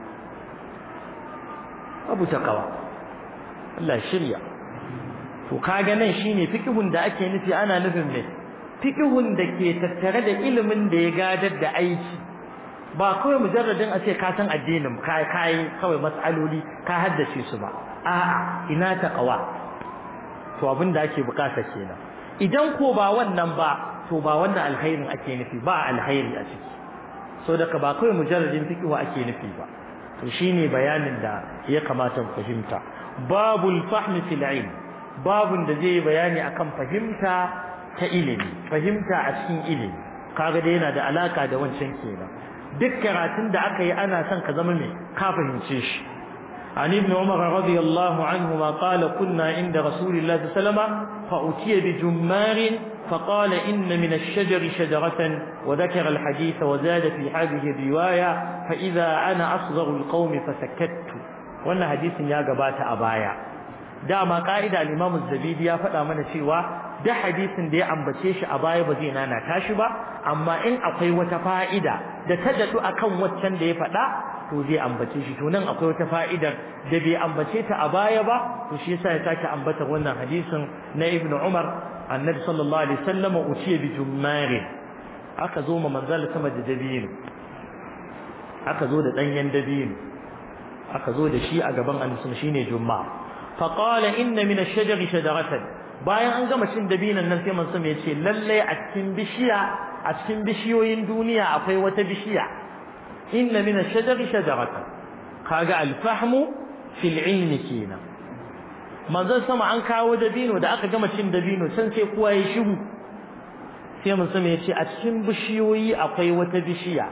abu ta kawa Allah shirya to kaga nan shine fiqhun da ake nufi ana nufin me fiqhun da ke tattare da ilimin da ya gadar da aiki ba kawai mujarradin a ce ka san addinin kai kai kawai mas'aloli ka haddace su ba a'a ina taqwa to abin da ake bukata kenan idan ko ba wannan ba to ba wannan alkhairin ake nufi ba alkhairi a ciki so daga ba kawai mujarradin fiqhu ake nufi ba to shine bayanin da ya kamata mu fahimta babul fahmi fil ilm babun da zai bayani akan fahimta ta ilimi fahimta a cikin ilimi kaga dai yana da alaka da wancan kenan duk karatun da aka yi ana son ka zama mai ka fahimce shi عن ابن عمر رضي الله عنهما قال كنا عند رسول الله صلى الله عليه وسلم فأتي بجمار فقال إن من الشجر شجرة وذكر الحديث وزاد في هذه الرواية فإذا أنا أصغر القوم فسكت وأن حديث يا جبات أبايا دام قائد الإمام الزبيدي يا فدا من cewa da hadisin da ya ambace shi a baya ba zai nana tashi ba amma in akwai wata fa'ida da ta dadu akan waccan da ya fada to zai ambace shi to nan akwai wata fa'idar da bai ambace ta a baya ba to shi yasa ya sake ambata wannan hadisin na Ibn Umar annabi sallallahu alaihi wasallam uciye bi jummari aka zo ma manzal sama da dabino aka zo da danyen dabino aka zo da shi a gaban annabi shine jumma fa qala inna min ash-shajari shajaratan bayan an gama cin dabinan nan sai manzo ya ce lalle a cikin bishiya a cikin bishiyoyin duniya akwai wata bishiya inna min ash-shajari shajaratan kaga al-fahmu fil ilmi kina manzon sama an kawo dabino da aka gama cin dabino can sai kowa ya shiru sai mun sama ya ce a cikin bishiyoyi akwai wata bishiya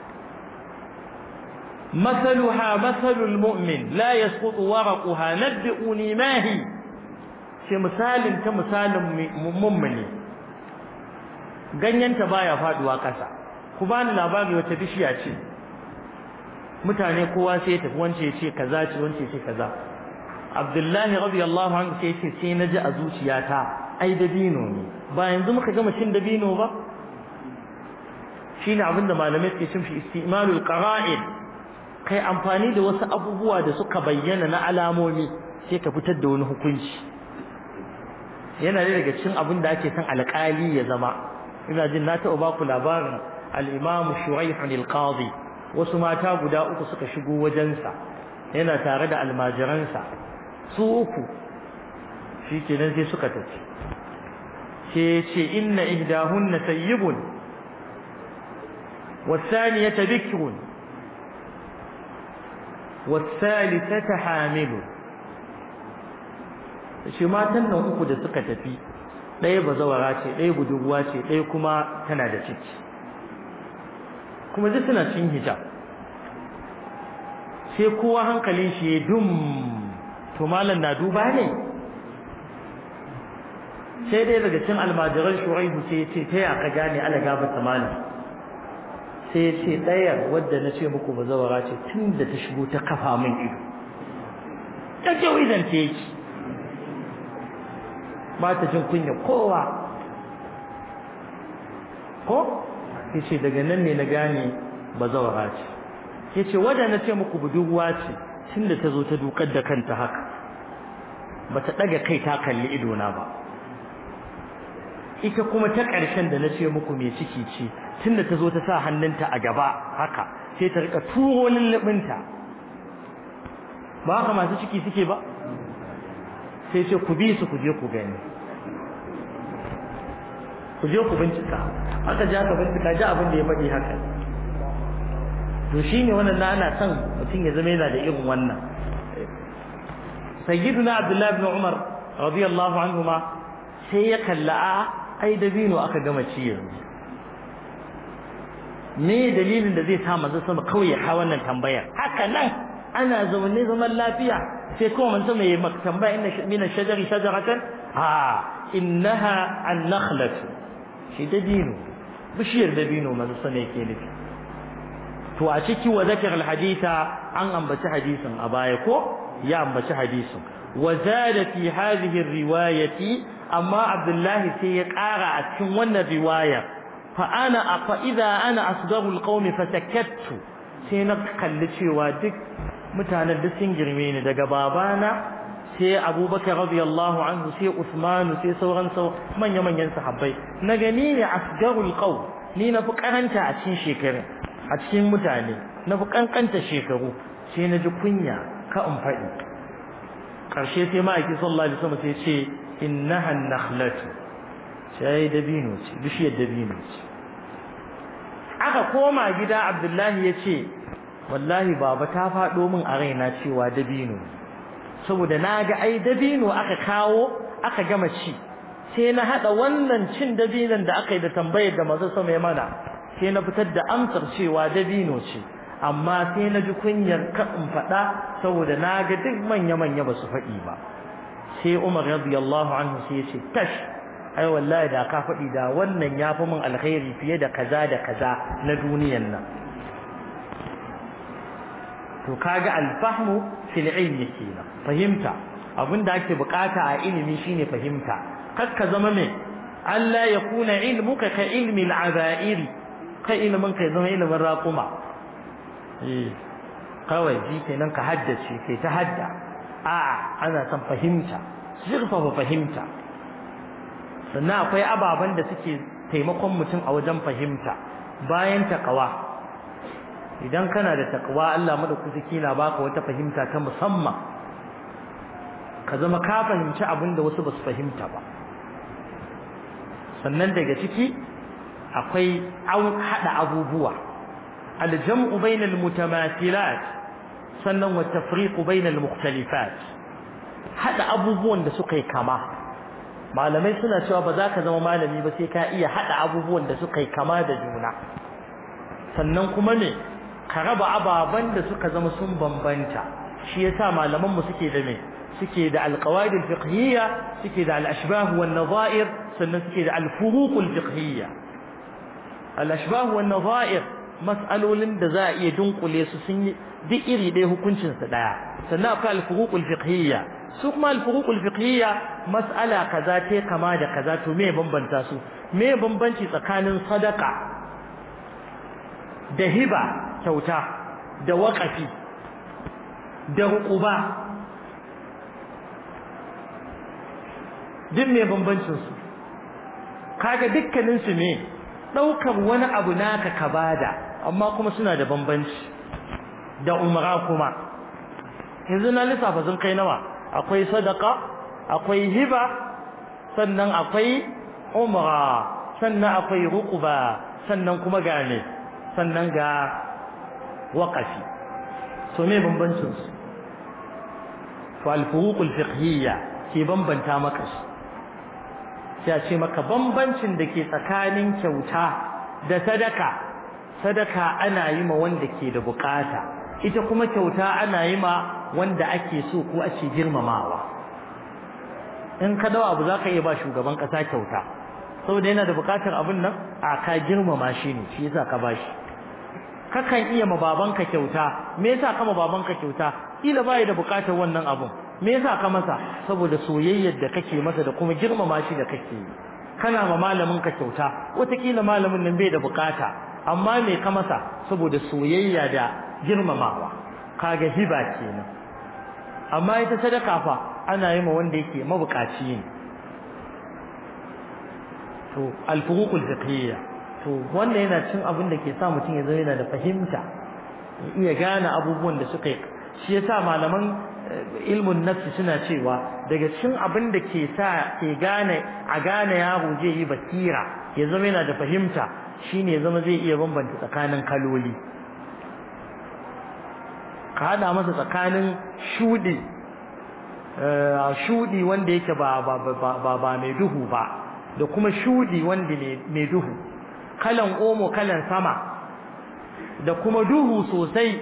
مثلها مثل المؤمن لا يسقط ورقها نبئوني ما هي sai misalin ta misalin mummuni ganyenta baya faduwa kasa ku bani labari wata bishiya ce mutane kowa sai ya tafi wance ya ce kaza ce wance ya ce kaza Abdullahi radiyallahu anhu sai ya ce sai naji a zuciyata ai dabino ne ba yanzu muka gama cin dabino ba shine abinda malamai suke cin shi istimalul qara'id kai amfani da wasu abubuwa da suka bayyana na alamomi sai ka fitar da wani hukunci yana da daga cikin abin da ake son alƙali ya zama ina jin na taɓa baku labarin al-Imam Shuraih al-Qadi wasu mata guda uku suka shigo wajensa yana tare da almajiransa su uku shikenan sai suka tafi sai ce inna ihdahunna sayyibun والثانية بكر والثالثة حامل shi matan nan uku da suka tafi ɗaya bazawara ce ɗaya budurwa ce ɗaya kuma tana da ciki kuma duk suna cin hijab sai kowa hankalin shi ya dum to malam na duba ne sai ɗaya daga cikin almajiran Shuraihu sai ya ce ta ya ka gane ala gabata malam sai ya ce ɗayar wadda na ce muku bazawara ce tun da ta shigo ta kafa min ido ta ce idan ta yake ba ta jin kunya kowa ko ya ce daga nan ne na gane bazawara ce ya ce wadda na ce muku budurwa ce tun da ta zo ta dukar da kanta haka ba ta ɗaga kai ta kalli idona ba ita kuma ta ƙarshen da na ce muku mai ciki ce tunda ta zo ta sa hannunta a gaba haka sai ta rika turo lullubinta ba haka masu ciki suke ba sai ce ku bi su ku je ku gani ku je ku bincika aka ja ka bincika ji abin da ya faɗi haka to shine wannan na ana son mutum ya zama yana da irin wannan sayyiduna abdullahi ibn umar radiyallahu anhuma sai ya kalla a ai dabino aka gama ci yanzu me dalilin da zai sa manzo sama kawai ya hawa wannan tambayar haka nan ana zaune zaman lafiya sai kuma manzo mai tambaya inna min ash-shajari shajaratan ha innaha an-nakhlatu shi dabino bishiyar dabino manzo sama yake nufi to a ciki wa zakar al-haditha an ambaci hadisin a baya ko ya ambaci hadisin wa zada fi hadhihi ar-riwayati amma abdullahi sai ya kara a cikin wannan riwaya fa ana fa idza ana asdaru al-qawm fatakattu sai na kalli cewa duk mutanen da sun girme ni daga babana sai abubakar radiyallahu anhu sai usman sai sauran sau manya manyan sahabbai na gani ne asdaru al-qawm ni na fi karanta a cikin shekaru a cikin mutane na fi kankanta shekaru sai na ji kunya ka in faɗi ƙarshe sai ma'aiki sallallahu alaihi wasallam sai ce innaha an-nakhlatu sai dabino ce bishiyar dabino ce aka koma gida abdullahi ya ce wallahi baba ta faɗo min a raina cewa dabino saboda na ga ai dabino aka kawo aka gama ci sai na haɗa wannan cin dabinon da aka yi da tambayar da manzo sama ya mana sai na fitar da amsar cewa dabino ce amma sai na ji kunyar ka in faɗa saboda na ga duk manya-manya ba su faɗi ba sai Umar radiyallahu anhu sai ya ce tash ai wallahi da ka faɗi da wannan ya fi min alkhairi fiye da kaza da kaza na duniyan nan to kaga alfahmu fil ilmi kenan fahimta abinda ake bukata a ilimi shine fahimta kar ka zama mai Allah ya kuna ilmuka ka ilmi al-azairi kai ilimin kai zama ilimin raquma eh kawai ji kenan ka haddace kai ta hadda a'a ana son fahimta zurfafa fahimta sannan akwai ababen da suke taimakon mutum a wajen fahimta bayan takawa idan kana da takawa Allah madaukaki na baka wata fahimta ta musamman ka zama ka fahimci abin da wasu basu fahimta ba sannan daga ciki akwai hada abubuwa aljam'u bainal mutamathilat sannan wa tafriqu bainal mukhtalifat hada abubuwan da suka yi kama malamai suna cewa ba za ka zama malami ba sai ka iya hada abubuwan da suka yi kama da juna sannan kuma ne ka raba ababan da suka zama sun bambanta shi yasa malaman mu suke da me suke da alqawaid alfiqhiyya suke da alashbah wan nadha'ir sannan suke da alfuruq alfiqhiyya alashbah wan nadha'ir mas'alolin da za a iya dunkule su sun yi duk iri ɗaya hukuncin su daya sannan akwai alfuruq alfiqhiyya su kuma alfuruq alfiqhiyya mas'ala kaza ce kama da kaza to me bambanta su me bambanci tsakanin sadaka da hiba kyauta da waƙafi da hukuba duk me bambancin su kaga dukkanin su ne daukar wani abu naka ka bada amma kuma suna da bambanci da umra kuma yanzu na lissafa sun kai nawa akwai sadaka akwai hiba sannan akwai umra sannan akwai hukuba sannan kuma ga ne sannan ga waqafi so me bambancin su fa al-furuq al-fiqhiyya ke bambanta maka su sai ce maka bambancin da ke tsakanin kyauta da sadaka sadaka ana yi ma wanda ke da bukata ita kuma kyauta ana yi ma wanda ake so ko ake girmamawa in ka dawo abu zaka iya ba shugaban kasa kyauta saboda yana da bukatar abin nan a ka girmama shi ne shi yasa ka bashi kakan iya ma babanka kyauta me yasa ka ma babanka kyauta kila bai da bukatar wannan abun me yasa ka masa saboda soyayyar da kake masa da kuma girmama shi da kake yi kana ma malamin ka kyauta wataƙila malamin nan bai da bukata amma me ka masa saboda soyayya da girmamawa kaga hiba kenan amma ita sadaka fa ana yi ma wanda yake mabukaci ne to al-furuq al-fiqhiyya to wannan yana cin abin da ke sa mutum ya zama yana da fahimta ya iya gane abubuwan da suka yi shi yasa malaman ilmun nafsi suna cewa daga cikin abin da ke sa ke gane a gane yaro zai yi basira ya zama yana da fahimta shine ya zama zai iya bambanta tsakanin kaloli ka hada masa tsakanin shudi shudi wanda yake ba ba ba ba mai duhu ba da kuma shudi wanda ne mai duhu kalan omo kalan sama da kuma duhu sosai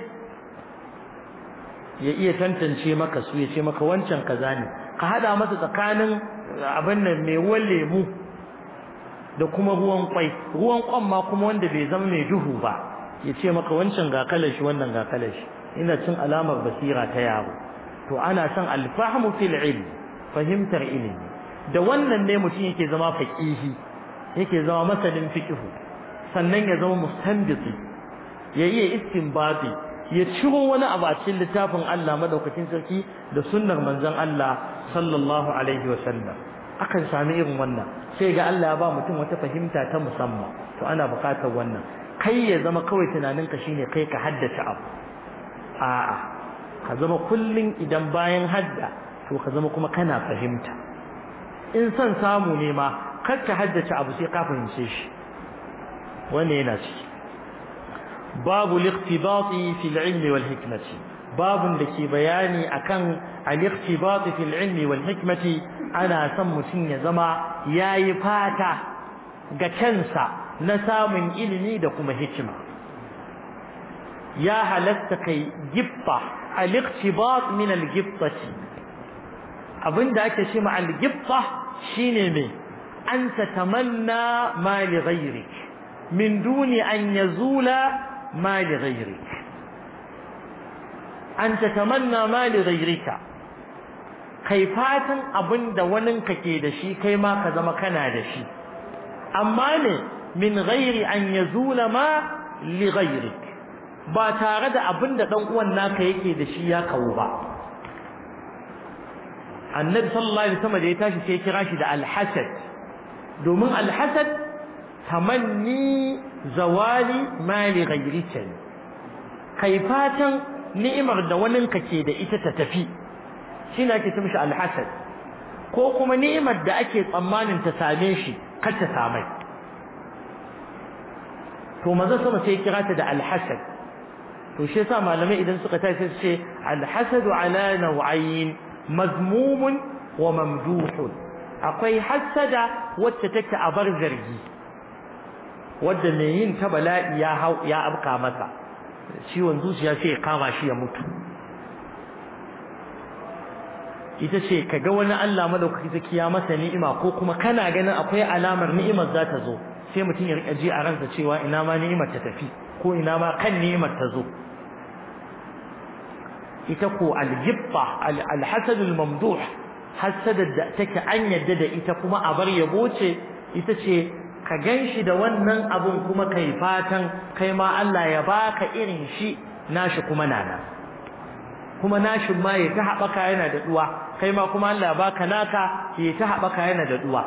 ya iya tantance maka su ya ce maka wancan kaza ne ka hada masa tsakanin abin nan mai ruwan lemu da kuma ruwan kwai ruwan kwan ma kuma wanda bai zama mai duhu ba ya ce maka wancan ga kalar shi wannan ga kalar shi ina cin alamar basira ta yaro to ana son alfahmu fil ilm fahimtar ilimi da wannan ne mutum yake zama faqihi yake zama masanin fiqh sannan ya zama mustanbiti ya iya istinbati ya ciro wani abu a cikin littafin Allah madaukakin sarki da sunnar manzon Allah sallallahu alaihi wasallam akan sami irin wannan sai ga Allah ya ba mutum wata fahimta ta musamman to ana buƙatar wannan kai ya zama kawai tunaninka shine kai ka haddace abu a'a ka zama kullun idan bayan hadda to ka zama kuma kana fahimta in son samu ne ma kar ka haddace abu sai ka fahimce shi wannan yana ciki babu al-iqtibati fi al-ilm wal hikmati babun da ke bayani akan al-iqtibati fi al-ilm wal hikmati ana son mutum ya zama yayi fata ga kansa na samun ilimi da kuma hikima ya halatta kai gibba al-iqtibat min al-gibbati abinda ake ce ma al-gibba shine me an tatamanna ma li ghayrik min duni an yazula ma li ghayrik an tatamanna ma li ghayrika kai fatan abinda waninka ke da shi kai ma ka zama kana da shi amma ne min ghairi an yazula ma li ghayrik ba tare da abinda dan uwan naka yake da shi ya kawo ba annabi sallallahu alaihi wasallam da ya tashi sai ya kira shi da al-hasad domin al-hasad tamanni zawali ma li ghayrika kai fatan ni'imar da waninka ke da ita ta tafi shine ake ce mishi al-hasad ko kuma ni'imar da ake tsammanin ta same shi kar ta samai to maza sama sai kira ta da al-hasad to shi yasa malamai idan suka tashi su ce al-hasad ala naw'ayn mazmumun wa mamduhun akwai hasada wacce take a bar zargi wadda mai yin ta bala'i ya hau ya abka masa ciwon zuciya sai ya kama shi ya mutu ita ce kaga wani Allah madaukaki zaki ya masa ni'ima ko kuma kana ganin akwai alamar ni'imar za ta zo sai mutum ya rika ji a ransa cewa ina ma ni'imar ta tafi ko ina ma kan ni'imar ta zo ita ko al-gibba al-hasad al-mamduh hasada da take an yadda da ita kuma a bar yabo ce ita ce ka ganshi da wannan abun kuma kai fatan kai ma Allah ya baka irin shi nashi kuma nana kuma nashi ma ya ta haɓaka yana da duwa kai ma kuma Allah ya baka naka ya ta haɓaka yana da duwa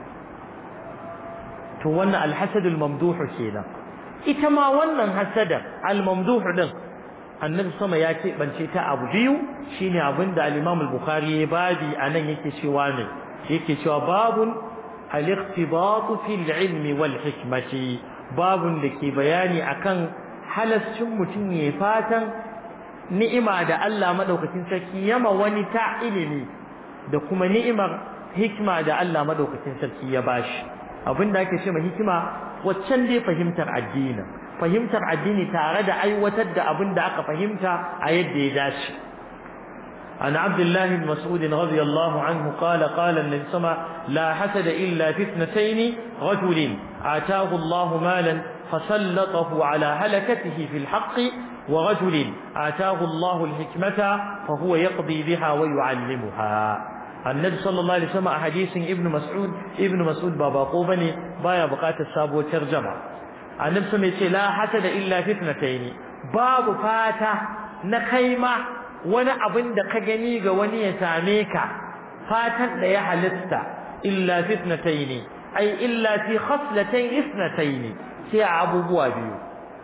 to wannan al-hasad al-mamduh kenan ita ma wannan hasada al-mamduh din annabi sama ya ce bance ta abu biyu shine abinda al-Imam al-Bukhari ya babi anan yake cewa ne yake cewa babun al-iqtibat fi al-ilmi wal hikmati babun da ke bayani akan halascin mutum ya fatan ni'ima da Allah madaukakin sarki yama wani ta ilimi da kuma ni'imar hikma da Allah madaukakin sarki ya bashi abinda ake cewa hikima waccan dai fahimtar addini fahimtar addini tare da aiwatar da abin da aka fahimta a yadda ya dace an abdullah ibn mas'ud radiyallahu anhu qala qala an sama la hasada illa fi ithnatayn rajulin ataahu Allah malan fasallatahu ala halakatihi fi al-haqq wa rajulin ataahu Allah al-hikmata fa huwa yaqdi biha wa yu'allimuha annabi sallallahu alaihi wasallam a hadisin ibn mas'ud ibn mas'ud ba bako bane baya buƙatar sabuwar tarjuma annabi sai ce la hasada illa fitnatayn babu fata na kaima wani abin da ka gani ga wani ya same ka fatan da ya halitta illa fitnatayn ai illa fi khaslatayn ithnatayn sai abubuwa biyu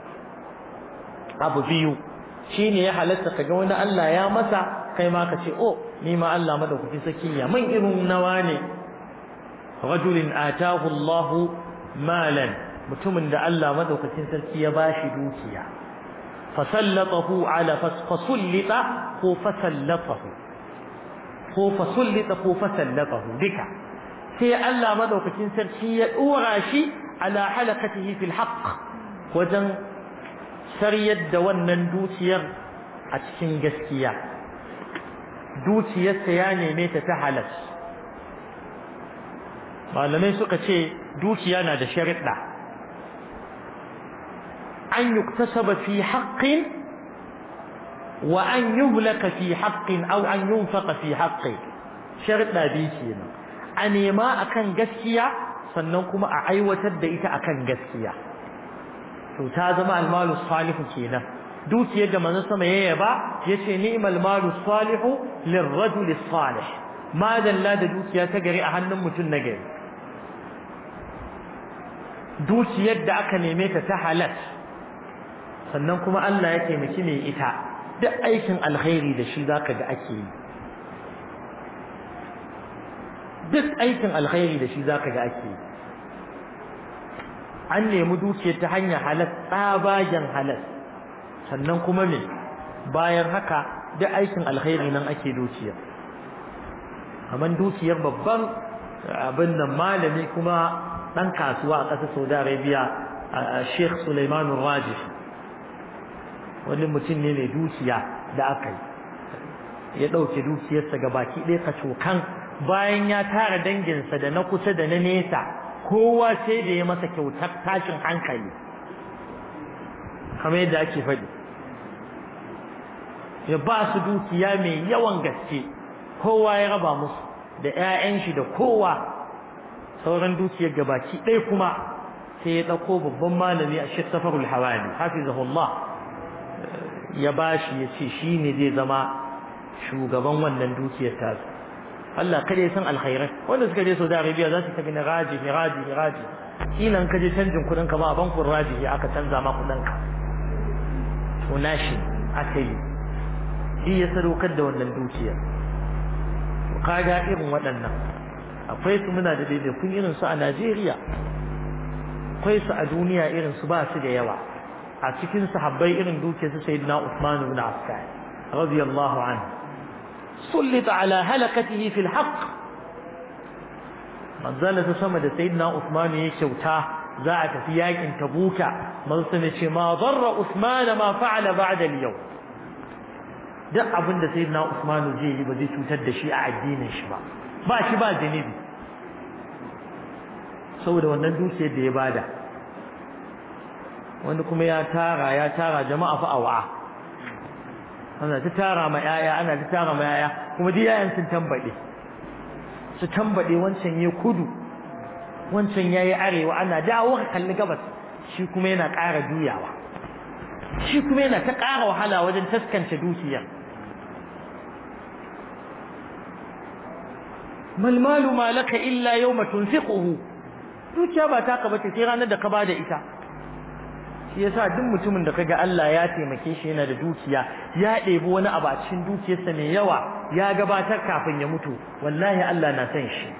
abu biyu shine ya halitta kaga wani Allah ya masa kai ma ka ce oh ni ma Allah madaukaki saki ya man irin nawa ne rajulin ataahu Allahu malan mutumin da Allah madaukakin sarki ya bashi dukiya fasallatahu ala fasallita ko fasallatahu ko fasallita ko fasallatahu dika sai Allah madaukakin sarki ya dora shi ala halakatihi fil haqq wajen sariyar da wannan dukiyar a cikin gaskiya dukiyarsa ya neme ta ta halal malamai suka ce dukiya na da sharuɗa أن يكتسب في حق وأن يهلك في حق أو أن ينفق في حق شرط لا بيكينا أني ما أكن جسكيا سننكم أعيوة الدئت أكن جسكيا تازم المال الصالح كينا دوت يجمع نسمى يبا يشي نعم المال الصالح للرجل الصالح ماذا لا دوت يتجري أهنم متنجر دوت يد أكن يميت تحلت sannan kuma Allah ya taimaki mai ita duk aikin alkhairi da shi zaka ga ake yi duk aikin alkhairi da shi zaka ga ake yi an nemi dukiyar ta hanyar halal tsabagen halal sannan kuma me bayan haka duk aikin alkhairi nan ake dukiyar amma dukiyar babban abin nan malami kuma dan kasuwa a ƙasar Saudi Arabia Sheikh Sulaiman Rajih wani mutum ne mai dukiya da aka yi ya ɗauke dukiyarsa ga baki ɗaya kacokan bayan ya tara danginsa da na kusa da na nesa kowa sai da ya masa kyautar tashin hankali kamar yadda ake faɗi ya ba su dukiya mai yawan gaske kowa ya raba musu da 'ya'yan shi da kowa sauran dukiyar ga baki ɗaya kuma sai ya ɗauko babban malami a Sheikh Safarul Hawali hafizahullah ya bashi ya ce shi ne zai zama shugaban wannan dukiyar tasu Allah kada ya san alkhairai wanda suka je Saudi Arabia za su ta gani raji raji raji kilan ka je canjin kudin ka ma a bankun raji aka canza ma kudin ka to nashi asali shi ya sadaukar da wannan dukiyar to kaga irin waɗannan akwai su muna da daidaikun irin su a Najeriya akwai su a duniya irin su ba su da yawa a cikin sahabbai irin duke su sayyidina Uthman ibn Affan radiyallahu anhu sullita ala halakatihi fil haqq manzala ta sama da sayyidina Uthman ya kyauta za a tafi yakin Tabuka manzo ne ce ma darra Uthman ma fa'ala ba'da al-yawm duk abin da sayyidina Uthman zai yi ba zai cutar da shi a addinin shi ba ba shi ba zanibi saboda wannan dukiyar da ya bada wanda kuma ya tara ya tara jama'a fa awa ana ta tara ma yaya ana ta tara ma yaya kuma duk yayan sun tambade su tambade wancan yayi kudu wancan yayi arewa ana dawo ka kalli gabas shi kuma yana ƙara juyawa shi kuma yana ta ƙara wahala wajen taskance dukiyar mal malu malaka illa yawma tunfiquhu dukiya ba ta ka bace sai ranar da ka bada ita shi yasa duk mutumin da kaga Allah ya taimake shi yana da dukiya ya ɗebi wani abu a cikin dukiyarsa mai yawa ya gabatar kafin ya mutu wallahi Allah na san shi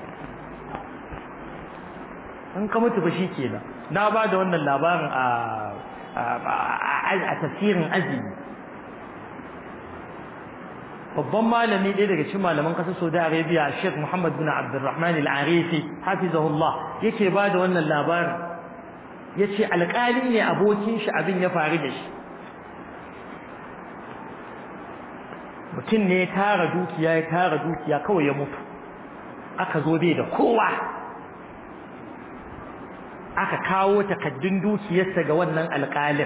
an ka mutu ba shikenan na ba da wannan labarin a a tafsirin azumi babban malami ɗaya daga cikin malaman ƙasar Saudi Arabia Sheikh Muhammad bin Abdulrahman Al-Arifi hafizahullah yake ba da wannan labarin yace alƙali ne abokin shi abin ya faru da shi mutum ne ya tara dukiya ya tara dukiya kawai ya mutu aka zo bai da kowa aka kawo takaddun dukiyarsa ga wannan alƙalin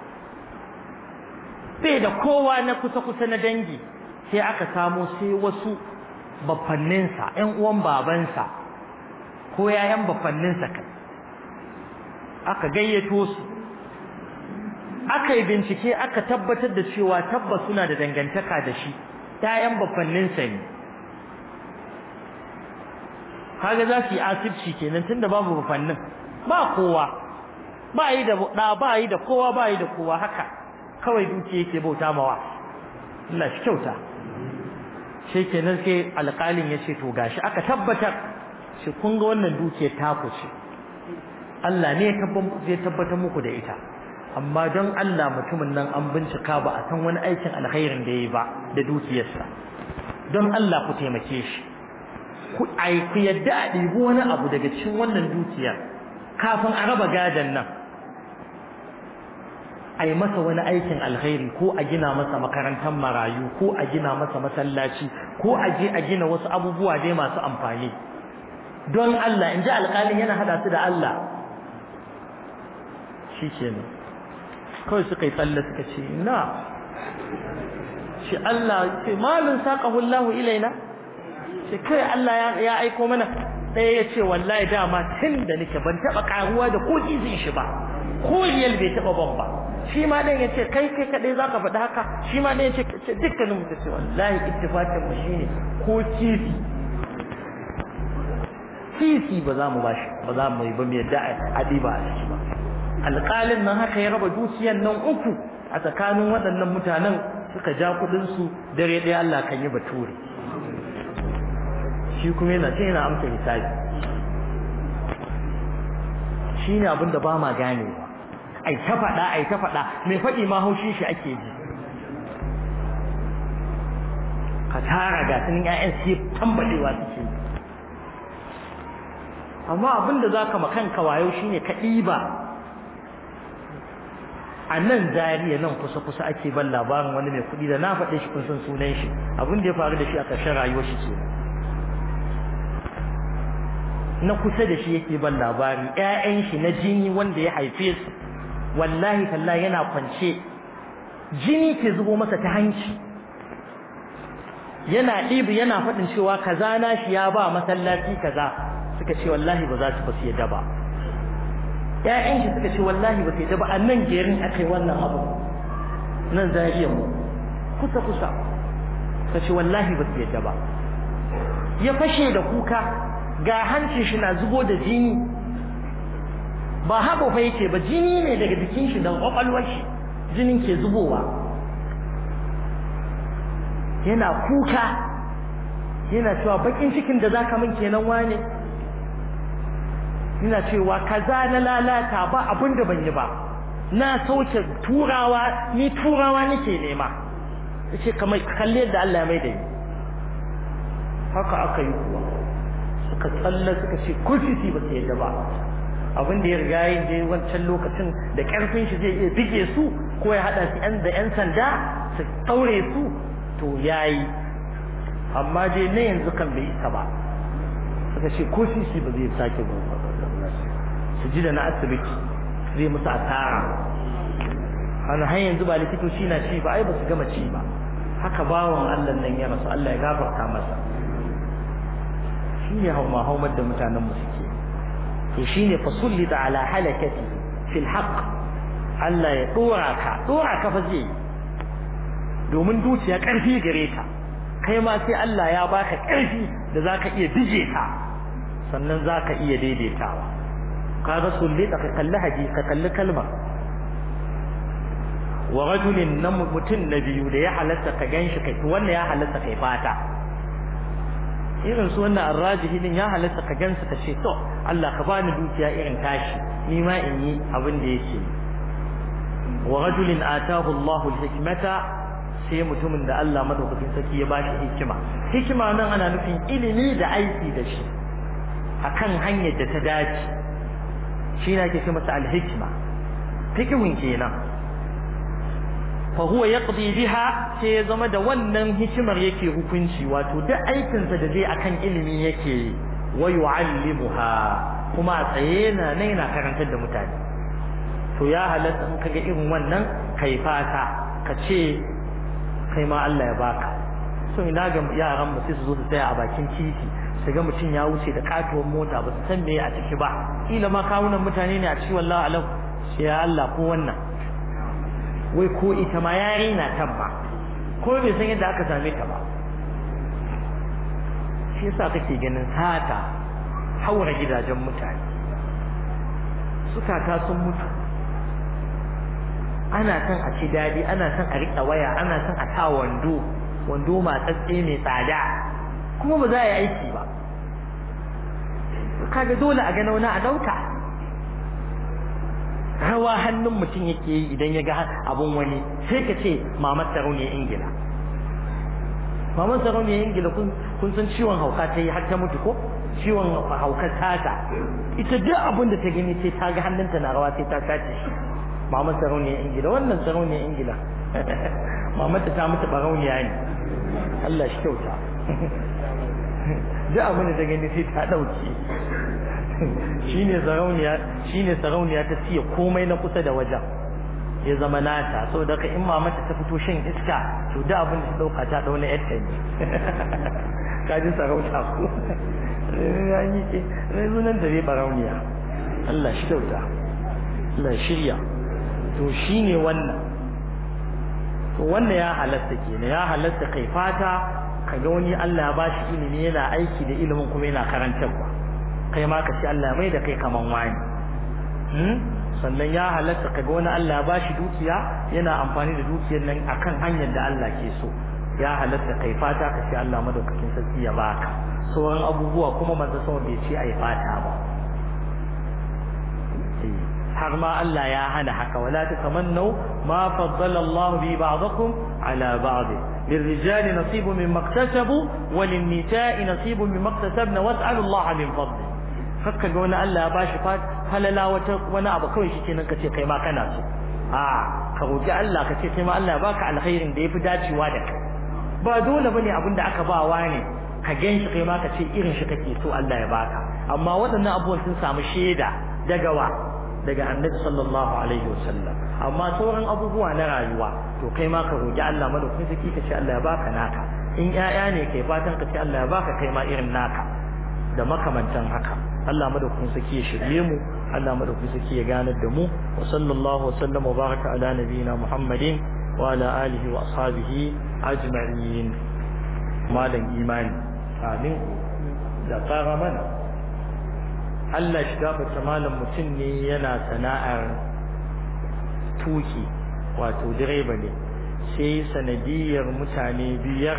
bai da kowa na kusa-kusa na dangi sai aka samo sai wasu baffanninsa ƴan uwan babansa ko yayan baffanninsa kai aka gayyato su aka yi bincike aka tabbatar da cewa tabbas suna da dangantaka da shi yayan baffanninsa ne kaga za su yi asibci kenan tunda babu baffannin ba kowa ba yi da da ba yi da kowa ba yi da kowa haka kawai duki yake bauta mawa Allah shi kyauta shi kenan sai alƙalin ya ce to gashi aka tabbatar shi kun ga wannan dukiyar ta ku ce Allah ne ya tabbatar muku da ita amma don Allah mutumin nan an bincika ba a san wani aikin alkhairin da yayi ba da dukiyarsa don Allah ku taimake shi ku ai ku yadda a ɗibi wani abu daga cikin wannan dukiyar kafin a raba gadan nan ai masa wani aikin alkhairi ko a gina masa makarantar marayu ko a gina masa masallaci ko a je a gina wasu abubuwa dai masu amfani don Allah in ji alƙalin yana hada su da Allah shi kenan kawai suka yi tsalle suka ce na shi Allah ce malun saqahu Allah ilaina shi kai Allah ya aiko mana ɗaya ya ce wallahi dama tun da nake ban taɓa ƙaruwa da ko izin shi ba ko riyal bai taɓa ban ba shi ma ɗan ya ce kai kai kaɗai za ka faɗi haka shi ma ɗan ya ce dukkanin mu ta ce wallahi ittifaqin mu shine ko kifi kifi ba za mu bashi ba za mu yi ba mu yadda a ɗiba a ciki ba alƙalin nan haka ya raba dukiyan nan uku a tsakanin waɗannan mutanen suka ja kuɗinsu dare ɗaya Allah kan yi bature shi kuma yana ce yana amsa hisabi shi ne abin da ba ma ganewa ai ta faɗa ai ta faɗa mai faɗi ma haushi shi ake ji ka tara ga sunan ƴaƴan sai tambadewa suke amma abin da zaka makanka wayo shine ka ɗiba a nan Zariya nan kusa-kusa ake ban labarin wani mai kuɗi da na faɗe shi kun san sunan shi abin da ya faru da shi a ƙarshen rayuwar shi ke na kusa da shi yake ban labari ƴaƴan shi na jini wanda ya haife su wallahi tallahi yana kwance jini ke zubo masa ta hanci yana ɗibi yana faɗin cewa kaza na shi ya ba masallaci kaza suka ce wallahi ba za su ba su yadda ba ƴaƴan shi suka ce wallahi ba su yadda ba a nan gerin akai wannan abu nan Zariya mu kusa kusa suka ce wallahi ba su yadda ba ya fashe da kuka ga hancin shi na zubo da jini ba haɓo fa yake ba jini ne daga jikin shi da kwakwalwar shi jinin ke zubowa yana kuka yana cewa bakin cikin da zaka min kenan wane yana cewa kaza na lalata ba abin da ban yi ba na sauke turawa ni turawa nake nema yace kamar kalle da Allah mai da ni haka aka yi kuwa suka tsalla suka ce kurfisi ba su yadda ba abin da ya riga yin dai wancan lokacin da karfin shi zai iya bige su ko ya hada su yan da yan sanda su daure su to yayi amma dai ne yanzu kan bai isa ba suka ce kurfisi ba zai sake ba su ji da na asibiti zai musu asara ana har yanzu ba likitoci na ci ba ai ba su gama ci ba haka bawon Allah nan ya rasu Allah ya gafarta masa shine hauma haumar da mutanen mu suke to shine fasullita ala halakati fil haqq Allah ya dora ka dora ka fa zai domin dukiya karfi gare ta kai ma sai Allah ya baka karfi da zaka iya dije ta sannan zaka iya daidaitawa kaga sullita ka kalli hadisi ka kalli kalma wa rajulin nan mutun nabiyu da ya halatta ka ganshi kai wannan ya halatta kai fata irin su wannan arrajihi din ya halatta ka gansu ka ce to Allah ka bani dukiya irin tashi ni ma in yi abin da yake wa rajulin atahu Allahu al-hikmata sai mutumin da Allah madaukakin saki ya bashi hikima hikima nan ana nufin ilimi da aiki da shi akan hanyar da ta dace shi ne ake ce masa al-hikma fikihun kenan fa huwa yaqdi biha sai ya zama da wannan hikimar yake hukunci wato duk aikin sa da zai akan ilimi yake wa yu'allimuha kuma tsaye na ne na karantar da mutane to ya halatta in kaga irin wannan kai fata ka ce kai ma Allah ya baka so ina ga yaran mu sai su zo su tsaya a bakin titi su ga mutun ya wuce da katuwar mota ba su san me a ciki ba kila ma kawunan mutane ne a ci wallahi alau sai ya Allah ko wannan wai ko ita ma yari na tabba ko bai san yadda aka same ta ba shi yasa kake ganin sata haura gidajen mutane suka ta sun mutu ana san a ci dadi ana san a rika waya ana san a ta wando wando matsatse mai tsada kuma ba za a yi aiki ba kaga dole a gano na a dauka rawa hannun mutum yake yi idan ya ga abun wani sai ka ce mamar sarauniyar ingila mamar sarauniyar ingila kun san ciwon hauka ta yi har ta mutu ko ciwon haukar tata ita duk abin da ta gani sai ta ga hannunta na rawa sai ta sace shi mamar sarauniyar ingila wannan sarauniyar ingila mamar ta mutu barauniya ne Allah shi kyauta duk abin da ta gani sai ta dauke shine sarauniya shine sarauniya ta siya komai na kusa da wajen ya zama nata saboda ka in mamata ta fito shan iska to da abin da ta dauka ta dauna yarta ne kaji sarauta ko yayi ke rezunan da bai barauniya Allah shi kyauta Allah shirya to shine wannan to wannan ya halatta kenan ya halatta kai fata kaga wani Allah ya bashi ilimi yana aiki da ilimin kuma yana karantarwa kai ma ka ce Allah mai da kai kaman wani hmm sannan ya halatta kaga wani Allah ya bashi dukiya yana amfani da dukiyar nan akan hanyar da Allah ke so ya halatta kai fata ka ce Allah madaukakin sarki ya baka sauran abubuwa kuma manzo sama bai ce ai fata ba har ma Allah ya hana haka wala tatamannu ma faddala Allah bi ba'dakum ala ba'd للرجال نصيب مما اكتسبوا وللنساء نصيب مما اكتسبن واسألوا الله من فضله fakka ga wani Allah ya bashi falala wata wani abu kawai shi kenan kace kai ma kana so a ka roki Allah kace kai ma Allah ya baka alkhairin da yafi dacewa da kai ba dole bane abinda aka ba wani ka ganshi kai ma kace irin shi kake so Allah ya baka amma waɗannan abubuwan sun samu shaida daga wa daga Annabi sallallahu alaihi wasallam amma sauran abubuwa na rayuwa to kai ma ka roki Allah madaukakin saki kace Allah ya baka naka in ƴaƴa ne kai fatan kace Allah ya baka kai ma irin naka da makamantan haka Allah madaukakin saki ya shirye mu Allah madaukakin saki ya ganar da mu wa sallallahu wa sallam wa baraka ala nabiyina Muhammadin wa ala alihi wa ashabihi ajma'in malam imani amin da fara mana Allah shi gafarta malam mutum ne yana sana'ar tuki wato direba ne sai sanadiyar mutane biyar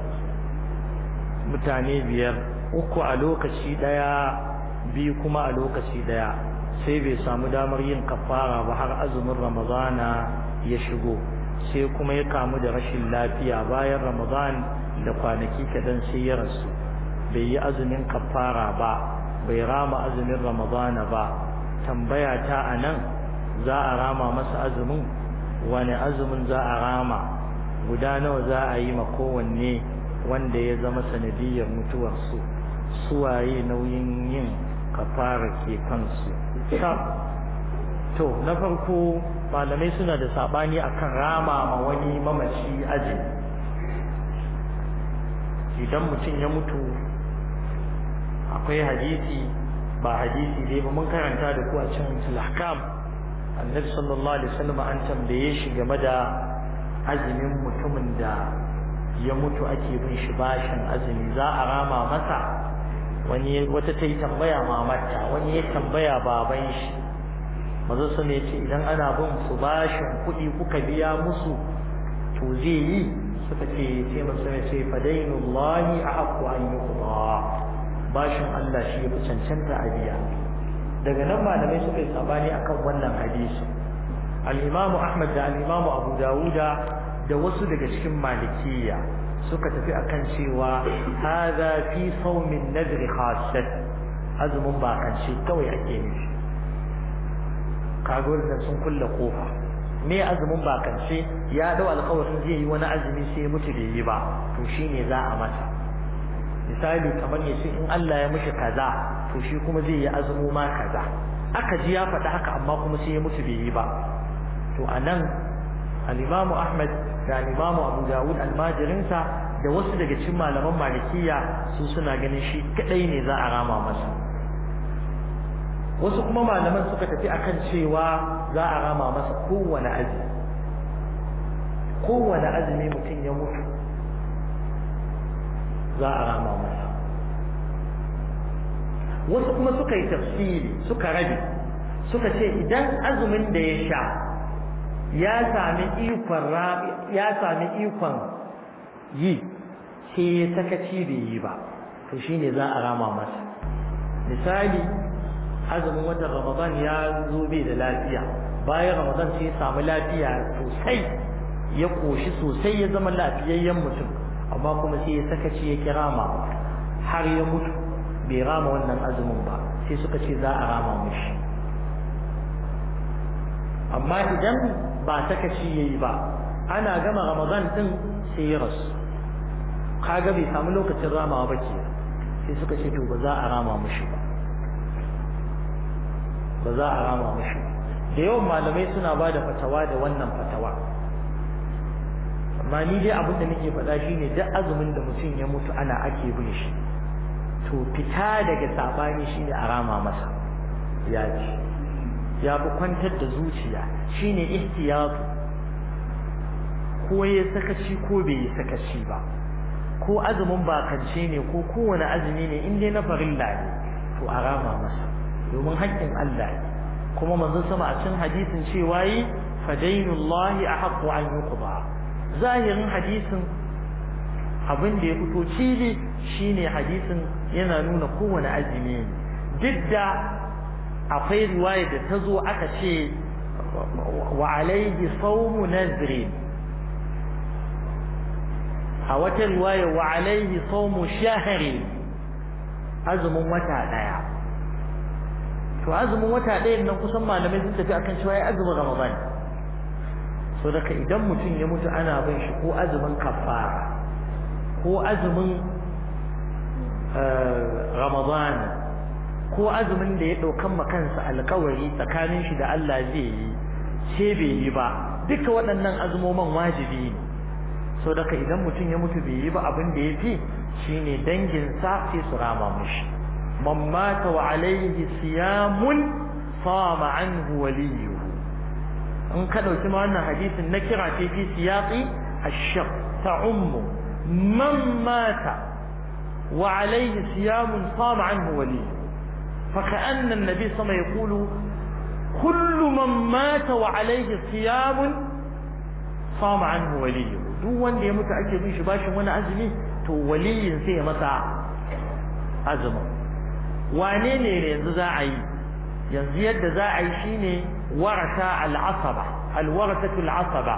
mutane biyar uku a lokaci daya biyu kuma a lokaci daya sai bai samu damar yin kafara ba har azumin ramadana ya shigo sai kuma ya kamu da rashin lafiya bayan ramadan da kwanaki kadan sai ya rasu bai yi azumin kafara ba bai rama azumin ramadana ba tambaya ta anan za a rama masa azumin wani azumin za a rama guda nawa za a yi ma kowanne wanda ya zama sanadiyar mutuwarsu suwaye nauyin yin kafara ke kansu to na farko malamai suna da sabani akan rama ma wani mamaci azumi idan mutum ya mutu akwai hadisi ba hadisi dai ba mun karanta da ku a cikin al-ahkam annabi sallallahu alaihi wasallam an tambaye shi game da azumin mutumin da ya mutu ake bin shi bashin azumi za a rama masa wani wata ta yi tambaya mamarta wani ya tambaya baban shi maza su ne ce idan ana bin su bashin kuɗi kuka biya musu to zai yi suka ce sai masu ne ce fadainullahi a haƙƙo an yi kuma bashin Allah shi ya fi cancanta a biya daga nan malamai suka yi sabani akan wannan hadisi al-imamu Ahmad da al-imamu Abu Dawuda da wasu daga cikin malikiyya suka tafi akan cewa hadha fi sawmin nadri khassat azumin bakance kawai ake nufi kago da sun kulle kofa me azumin bakance ya dau alƙawarin zai yi wani azumi sai mutu da yi ba to shine za a masa misali kamar yace in Allah ya mishi kaza to shi kuma zai yi azumu ma kaza aka ji ya faɗa haka amma kuma sai ya mutu bai yi ba to anan al-Imam Ahmad da al-Imam Abu Dawud al-Majirinsa da wasu daga cikin malaman Malikiya su suna ganin shi kadai ne za a rama masa wasu kuma malaman suka tafi akan cewa za a rama masa kowane azumi kowane azumi mutum ya mutu za a rama masa wasu kuma suka yi tafsiri suka rabi suka ce idan azumin da ya sha ya sami ikon ya sami ikon yi sai ya sakaci bai yi ba to shine za a rama masa misali azumin watan Ramadan ya zo bai da lafiya bayan Ramadan sai ya samu lafiya sosai ya koshi sosai ya zama lafiyayyen mutum amma kuma sai ya sakaci ya kirama har ya mutu bai rama wannan azumin ba sai suka ce za a rama mishi amma idan ba sakaci yayi ba ana gama Ramadan din sai ya rasu kaga bai samu lokacin ramawa ba ke sai suka ce to ba za a rama mishi ba ba za a rama mishi da yawan malamai suna ba da fatawa da wannan fatawa amma ni dai abin da nake faɗa shine duk azumin da mutum ya mutu ana ake bin shi to fita daga sabani shine a rama masa ya ci ya fi kwantar da zuciya shine ihtiyatu ko ya sakaci ko bai yi sakaci ba ko azumin bakance ne ko kowane azumi ne in dai na farilla ne to a rama masa domin haƙƙin Allah ne kuma manzo sama a cikin hadisin cewa yi fadainullahi ahaqqu an yuqda zahirin hadisin abin da ya fito cili shine hadisin yana nuna kowane azumi ne duk da akwai riwaya da ta zo aka ce wa alaihi sawmu nazri a wata riwaya wa alaihi sawmu shahri azumin wata daya to azumin wata daya nan kusan malamai sun tafi akan cewa ya azumin Ramadan so daga idan mutum ya mutu ana bin shi ko azumin kafara ko azumin Ramadan ko azumin da ya daukan makansa alƙawari tsakanin shi da Allah zai yi ce bai yi ba duka waɗannan azumoman wajibi ne so daga idan mutum ya mutu bai yi ba abin da yafi shine dangin sa sai su rama mishi man mata wa alayhi siyamun sama anhu waliyuhu in ka dauki ma wannan hadisin na kira ce fi siyaqi ash-shaq ta'ummu man mata wa alayhi siyamun sama anhu waliyuhu فكأن النبي صلى الله عليه وسلم يقول كل من مات وعليه صيام صام عنه وليه duk wanda ya mutu ake bin shi bashin wani azumi to waliyin sai ya masa azumi wane ne yanzu za a yi yanzu yadda za a yi shine warasa al-asaba al-warasatu al-asaba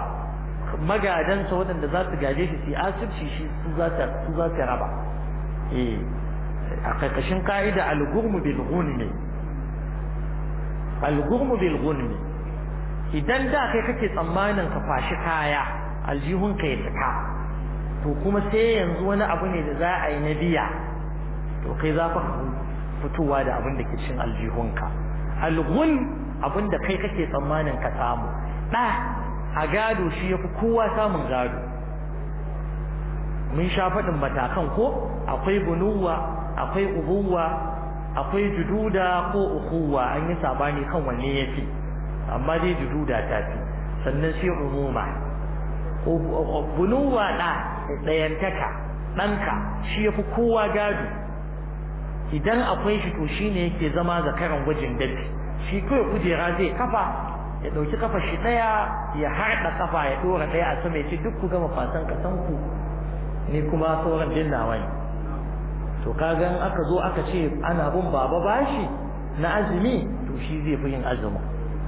magadan sa wadanda za su gaje shi sai asibci shi su za ta su za ta raba eh a karkashin ka'ida al-ghurmu bil ghunmi al-ghurmu bil ghunmi idan da kai kake tsammanin ka fashi kaya aljihun ka ya tsaka to kuma sai yanzu wani abu ne da za a yi na biya to kai za ka fitowa da abin da ke cikin aljihunka al-ghun abin da kai kake tsammanin ka samu da a gado shi yafi kowa samun gado mun sha faɗin matakan ko akwai bunuwa akwai ubuwa akwai jududa ko ukhuwa an yi sabani kan wanne yafi amma dai jududa ta fi sannan sai umuma bunuwa da dayantaka danka shi yafi kowa gado idan akwai shi to shine yake zama zakaran gwajin dafi shi kai kujera zai kafa ya dauki kafa shi daya ya harda kafa ya dora daya a sama ya ce duk ku gama fasan kasan ku ni kuma sauran din nawa ne to kaga in aka zo aka ce ana bin baba bashi na azumi to shi zai fi yin azumi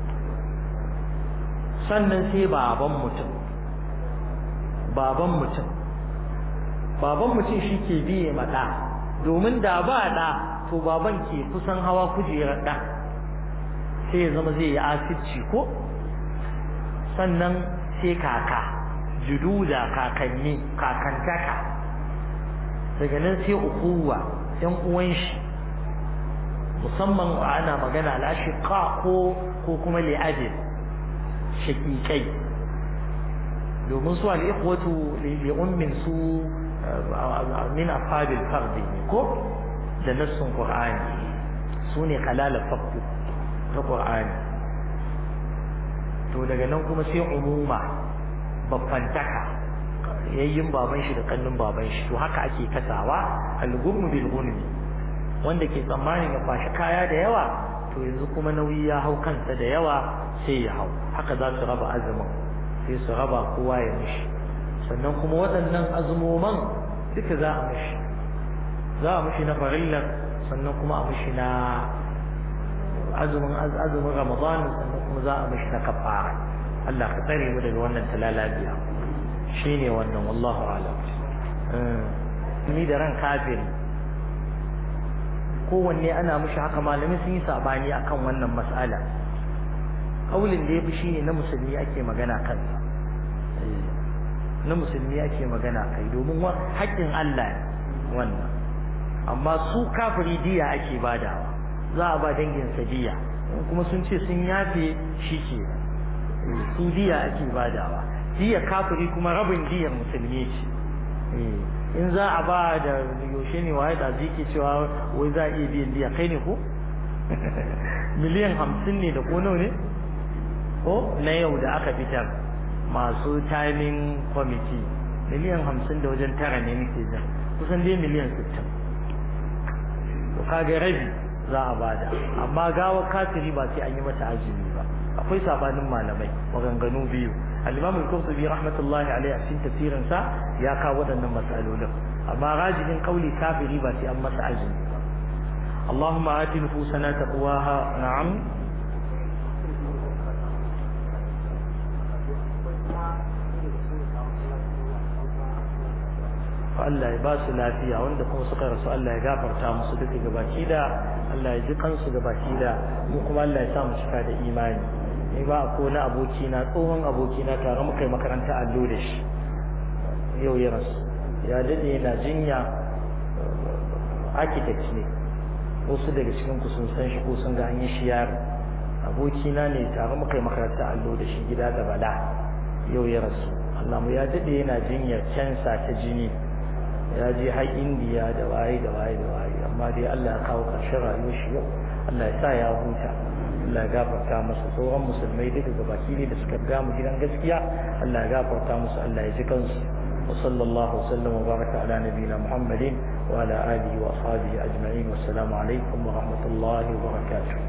sannan sai baban mutum baban mutum baban mutum shi ke biye ma da domin da ba da to baban ke kusan hawa kujerar da sai ya zama zai yi asibci ko sannan sai kaka jududa kakanni kakantaka daga nan sai ukuwa yan uwan shi musamman ana magana al-ashiqa ko ko kuma li'abid shaqiqai domin su al-ikhwatu li ummin su min afad al-fard ko da nassun qur'ani sune qalal al-faqd ta qur'ani to daga nan kuma sai umuma babbantaka yayin baban shi da kannin baban shi to haka ake kasawa al-ghurm bil ghunmi wanda ke tsammanin ya fashi kaya da yawa to yanzu kuma nauyi ya hau kansa da yawa sai ya hau haka za su raba azumin sai su raba kowa ya mishi sannan kuma waɗannan azumoman duka za a mishi za a mishi na farillar sannan kuma a mishi na azumin azumin ramadan sannan kuma za a mishi na kafara Allah ka tsare mu daga wannan talalabiya shine wannan wallahu a'lam ni da ran kafiri kowanne ana mishi haka malamai sun yi sabani akan wannan mas'ala kaulin da yafi shine na musulmi ake magana kansa na musulmi ake magana kai domin haƙƙin Allah ne wannan amma su kafiri diya ake badawa za a ba dangin sa diya kuma sun ce sun yafe shike su diya ake badawa diya kafiri kuma rabin diyar musulmi ce in za a ba da yaushe ne waye da zike cewa wai za a iya biyan diya kai ne ko miliyan hamsin ne da ko nawa ne ko na yau da aka fitar masu timing committee miliyan hamsin da wajen tara ne nake jin kusan dai miliyan sittin to kaga rabi za a bada amma gawa kafiri ba sai an yi mata azumi ba akwai sabanin malamai maganganu biyu al-Imam al-Qurtubi rahmatullahi alayhi a cikin tafsirin sa ya kawo wadannan masalolin amma rajibin kauli kafiri ba sai an masa azumi ba Allahumma ati nufusana taqwaha na'am Allah ya ba su lafiya wanda kuma suka rasu Allah ya gafarta musu duka gabaki da Allah ya ji kansu gabaki da mu kuma Allah ya sa mu cika da imani ni ba ko na aboki na tsohon aboki na tare muka yi makaranta allo da shi yau ya rasu ya dade yana jinya architect ne wasu daga cikin ku sun san shi ko sun ga an yi shi yaro aboki na ne tare muka yi makaranta allo da shi gida da bala yau ya rasu Allah mu ya dade yana jinyar cancer ta jini ya je har indiya da waye da waye da waye amma dai Allah ya kawo ƙarshen rayuwar shi yau Allah ya sa ya huta Allah ya gafarta masa sauran musulmai duka gabaki ne da suka ga mu gidan gaskiya Allah ya gafarta musu Allah ya ji kansu wa sallallahu wasallam wa baraka ala nabiyina Muhammadin wa ala alihi wa ashabihi ajma'in wassalamu alaikum wa rahmatullahi wa barakatuh